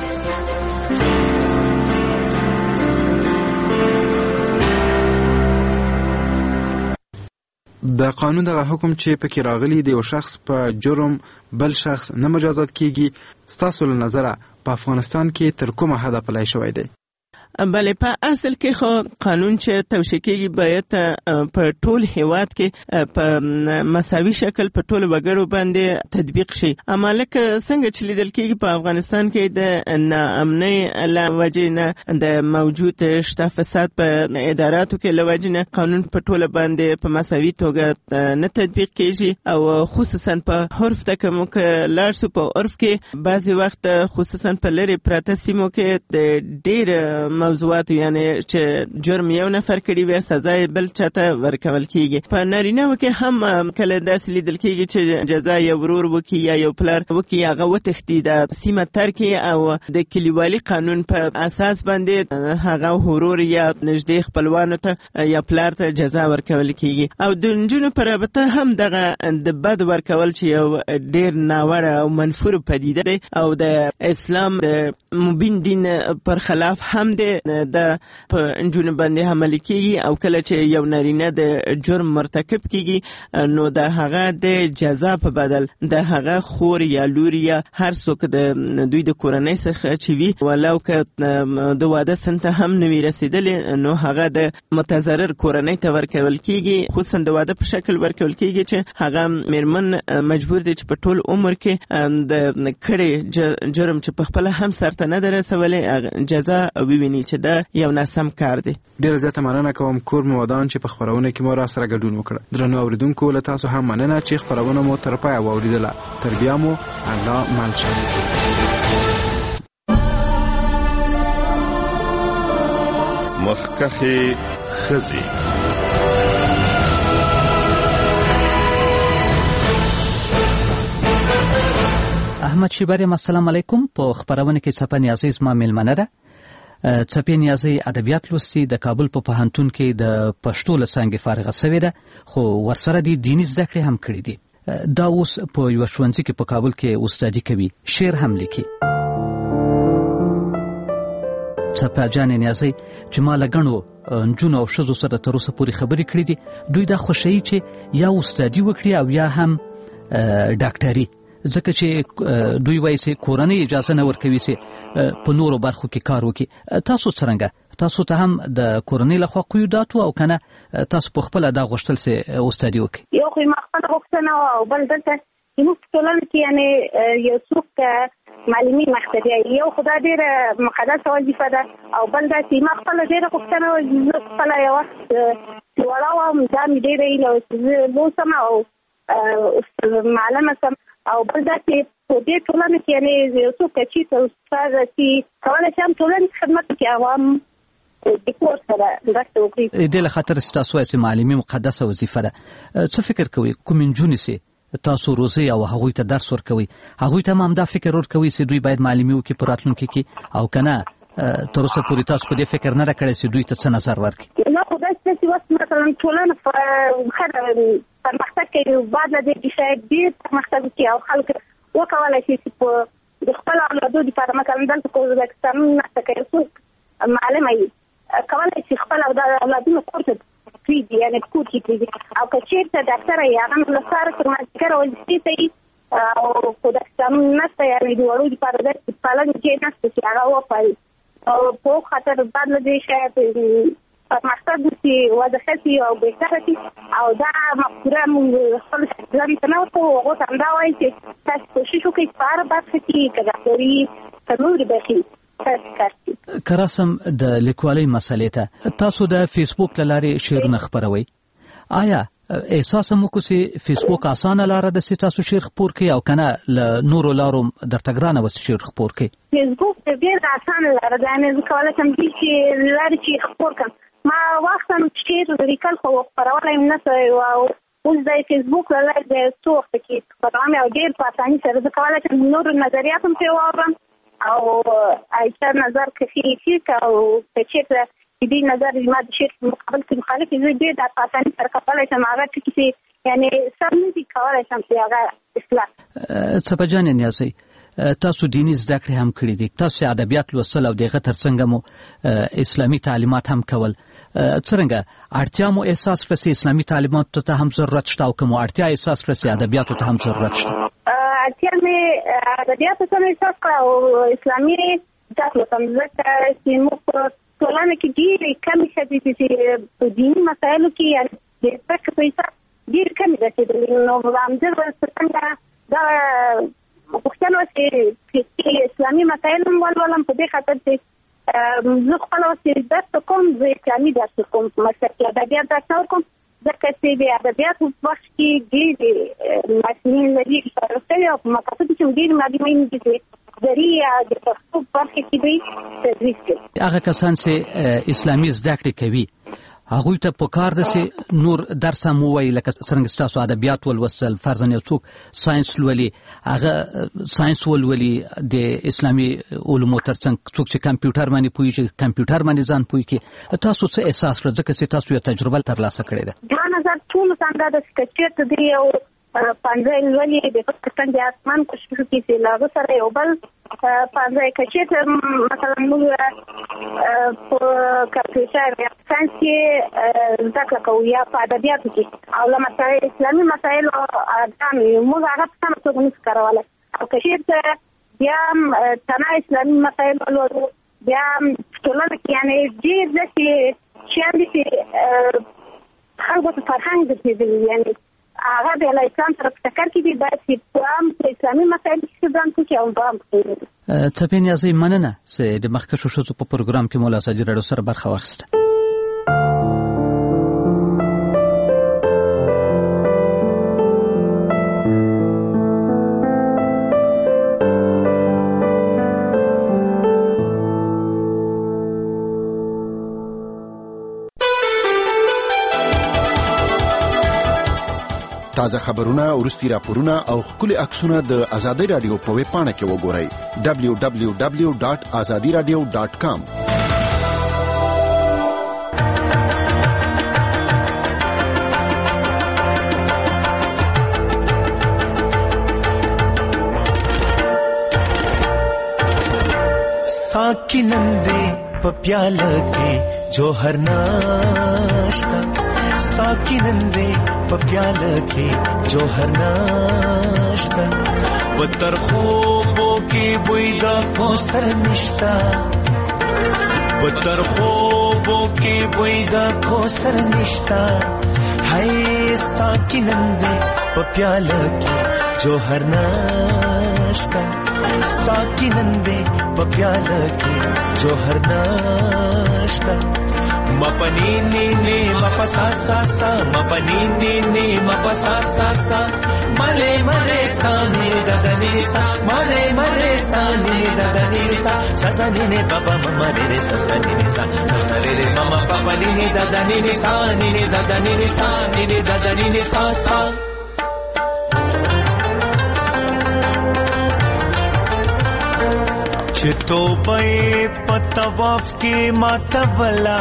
د قانون دغه حکم چې پکې راغلی د یو شخص په جرم بل شخص نه مجازات کیږي، ستاسو له نظره په افغانستان کې تر کومه حده پلی شوی دی؟ بله، په اصل کې خو قانون چې توشیح کېږي باید په ټول هیواد کې په مساوي شکل په ټولو وګړو باندې تطبیق شي. اما لکه څنګه چې لیدل کېږي په افغانستان کې د ناامنۍ له وجې نه، د موجود شته فساد په اداراتو کې له وجې نه قانون په ټوله باندې په مساوي توګه نه تطبیق کېږي او خصوصا په عرف ته که موږ لاړ شو، په عرف کې بعضې وخت خصوصا په لرې پراته سیمو کې د ډېر موضوعات یعنی چې جرم یو نفر کړي وي سزا بل چاته ورکول کیږي. په نارینه‌و کې هم کله داسې لیدل کیږي چې جزا یو ورور وکي یا یو پلار وکي، هغه وتښتي د سیمه ترکي او د کلیوالي قانون په اساس باندې هغه ورور یا نږدې خپلوانو ته یا پلار ته جزا ورکول کیږي. او د نجونو په رابطه هم دغه د بد ورکول چې یو ډیر ناوړه او منفور پدیده دی او د اسلام د مبین دین پر خلاف هم دی د په انجونو باندې عمل کیږي او کله چې یو نارینه د جرم مرتکب کیږي نو د هغه د جزا په بدل د هغه خور یا لور یا هر څوک د دوی د کورنۍ څخه چې وي ولو که د واده سن ته هم نوي رسیدلې نو هغه د متضرر کورنۍ ته ورکول کیږي، خصوصا د واده په شکل ورکول کیږي چې هغه میرمن مجبور دی چې په ټول عمر کې د کړي جرم چې په خپل هم سرته نه درسولې جزا وویني چې دا یو ناسم کار دی. ډیره زیاته مننه کوم کور مودان چې په خبرونه کې مو را سره ګډون وکړه. درنو اوریدونکو له تاسو هم مننه چې خبرونه مو تر پایه واوریدله. تر بیا مو الله مل شه. مخکخي خزي احمد شیبری، السلام علیکم. په خبرونه کې څپه نیازی زما میلمنه ده. څپې نیازی ادبیات لوستي، د کابل په پوهنتون کې د پښتو له څانګې فارغه شوې ده، خو ورسره د دیني زده کړې هم کړې دي. دا اوس په یو ښوونځي کې په کابل کې استادي کوي، شعر هم لیکي. څپه جان نیازی چې ما له ګڼو نجونو او ښځو سره تر اوسه پورې خبرې کړې دي، دوی دا خوښوي چې یا استادي وکړي او یا هم ډاکټري، ځکه چې دوی وایي چې کورنۍ اجازه نه ورکوي چې په نورو برخو کې کار وکړي. تاسو څرنګه؟ تاسو ته هم د کورنۍ لخوا قیودات او کنه تاسو په خپل دا غوښتل چې استادي وکړي؟ یو خو ما خپل غوښتنه او بل دلته موږ ټولنه کې یعنی یو څوک معلمي مکتب یو خدای ډېر مقدس وظیفه ده او بل دا چې ما خپل ډېر غوښتنه او خپل یو وخت وړاو دا مې ډېر ایله لوسم او معلمه سم او بل دا چې په دې ټولنه کې یعنې یو څوک چې استاد چې کولای شي هم ټولنې خدمت وکړي او هم د کور سره مرسته وکړي. دې له خاطر ستاسو وایي معلمي مقدسه وظیفه ده. څه فکر کوئ کوم نجونې چې تاسو روزي او هغوی ته درس ورکوي هغوی ته هم دا فکر ورکوي چې دوی باید معلمي وکړي په راتلونکي کې او که نه تر اوسه پورې تاسو په دې فکر نه ده کړی چې دوی ته څه نظر ورکړي؟ نه خو داسې چې اوس مثلا ټولنه ښه پرمختګ کوي بعد له دې چې شاید ډېر پرمختګ وکړي او خلک وکولی شي چې په د خپلو اولادو دپاره مثلا دلته په ازبکستان نشته که یو څوک معلمه وي کولی شي خپل اولادونه کور ته پرېږدي یعنې کور کې پرېږدي او که چېرته ډاکټره وي هغه له سهاره تر مازدیګره وظیفې ته وي او په داکستان نشته یعنې د وړو دپاره داسې پالن کې نشته چې هغه وپالي او په خاطر بعد له دې شاید پرمختګ وشي وده ښه شي او بهتره شي او دا مفکوره موږ خپل شاګردانو ته نه ورکوو هغو ته همدا وایي چې تاسو کوشش وکړئ په هره برخه کې که ډاکټري که نورې برخې که راسم د لیکوالۍ مسلې ته تاسو د فیسبوک له لارې شعرونه خپروئ آیا احساس هم وکړو چې فیسبوک اسانه لاره ده چې تاسو شعر خپور کړئ او که نه له نورو لارو درته ګرانه وه چې شعر خپور کړئ؟ فیسبوک ډېره اسانه لاره ده یعنې زه کولی شم دې چې لارې چې خپور کړم ما وخت هم شعر لیکل خو خپرولی م نه سوی او اوس د فیسبوک له لارې د څو وخته کې خپروم او ډېر په اساني سره زه کولی شم نورو نظریات هم پرې واورم او ایسر نظر که ښه ښه او که چېرته دې نظر ما د شعر په مقابل کې مخالف زه ډېر د په اساني سره کولی شم هغه ټکي چې یعنې سم نه دي کولی شم چې هغه اصلاح. څپه جانې نیازۍ تاسو دیني زده کړې هم کړي دي تاسو ادبیات لوستل او دغه ترڅنګ مو اسلامي تعلیمات هم کول څرنګه اړتیا مو احساس کړه چې اسلامي تعلیماتو ته هم ضرورت شته او که مو اړتیا احساس کړه چې ادبیاتو ته هم ضرورت شته؟ اړتیا مې ادبیاتو ته احساس کړه او اسلامي زده کړو ته ځکه چې موږ په ټولنه کې ډېرې کمې ښځې چې په دیني مسایلو کې یعنې د زده کړې په حساب ډېرې کمې رسېدلې نو همدې څرنګه دا غوښتنه وه چې اسلامي مسایل هم ولولم په دې خاطر چې زه خپله اوس چې درس کوم زه اسلامي درس کوم په مکتب کې ادبیات درس نه ورکوم ځکه چې د ادبیاتو په وخت کې ډېرې محصلین لري اشاره شوې او په مکاتبو کې هم ډېرې معلمین دي چې ذریعه د پښتو برخې کې دوی تدریس کوي. هغه کسان چې اسلامي زده کړې کوي هغوی ته پکار ده چې نور درس هم ووایي لکه څرنګه ستاسو ادبیات ولوستل فرضاً یو څوک ساینس لولي هغه ساینس ولولي د اسلامي علومو ترڅنګ څوک چې کمپیوټر باندې پوهېږي کمپیوټر باندې ځان پوه کړي تاسو څه احساس کړه ځکه چې تاسو یو تجربه ترلاسه کړې ده؟ دا نظر ټولو ته همدا ده چې که چېرته د یو پانځای لولي د پاکستان د اسمان کوشش وکړي چې له هغه سره یو بل پانځای که چېرته مثلا موږ په کمپیوټر یا ساینس کې زده کړه کوو یا په ادبیاتو کې او له مسایل اسلامي مسایلو ادام موږ هغه په سمه توګه نشو کارولی او که چېرته بیا هم تنها اسلامي مسایل ولولو بیا هم ټولنه کې یعنې ډېر داسې شیان دي چې خلکو ته فرهنګ ګرځېدلي یعنې هغه د اسلام سره په ټکر کې دي باید چې په هم په اسلامي مسایلو کې ځان پوه کړي او په هم پوهېږي. څپې نیازۍ مننه چې د مخکښو ښځو په پروګرام کې مو له ازادي راډیو سره برخه واخیسته. تازه خبرونه ورستي راپورونه او خولي عکسونه د آزادۍ رادیو په ویب پاڼه کې وګورئ دبلیو دبلیو دبلیو ډاٹ آزادي رادیو ډاٹ کام. साकी नंदे पप्याला के जोहर नाश्ता साकी नंदे पप्याला के जोहर नाश्ता पत्थर خوبو के बुईदा कोसर निश्ता पत्थर خوبو के बुईदा कोसर निश्ता हाय साकी नंदे पप्याला के जोहर नाश्ता साकी नंदे पप्याला के जोहर नाश्ता mapani ni ni mapasa sa sa mapani ni ni mapasa sa sa mare mare sa ni da da ni sa mare mare sa ni da da ni sa sa sa ni ni papa mama re re sa sa ni ni sa sa sa re re mama papa ni ni da da ni ni sa ni ni da da ni ni sa ni ni da da ni ni sa sa चितो पे पतवाफ की मातवला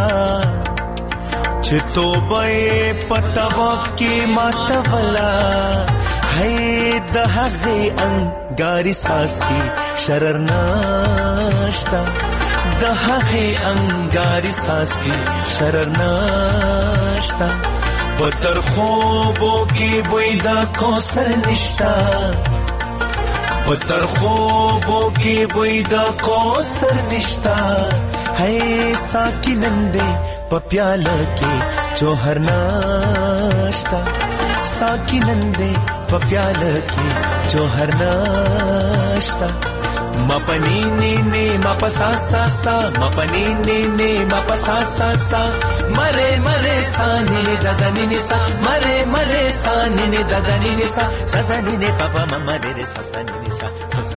चितो पे पतवाफ की मातवला है दहगे अंगारी सास की शरर नाश्ता दहगे अंगारी सास की शरर नाश्ता बतर خوبو की बुईदा कोसर निष्ठा पत्थर خوبوں की बुईदा कोसर निष्ठा है साकी नंदे पप्याल के जोहर नाश्ता साकी नंदे पप्याल के जोहर नाश्ता मपनी नी नी मपसा सा सा मपनी नी नी मपसा सा सा मरे मरे सा नी नी दादा नी नी सा मरे मरे सा नी नी दादा नी नी सा सा सा नी नी पापा मम्मा रे रे सा सा नी नी सा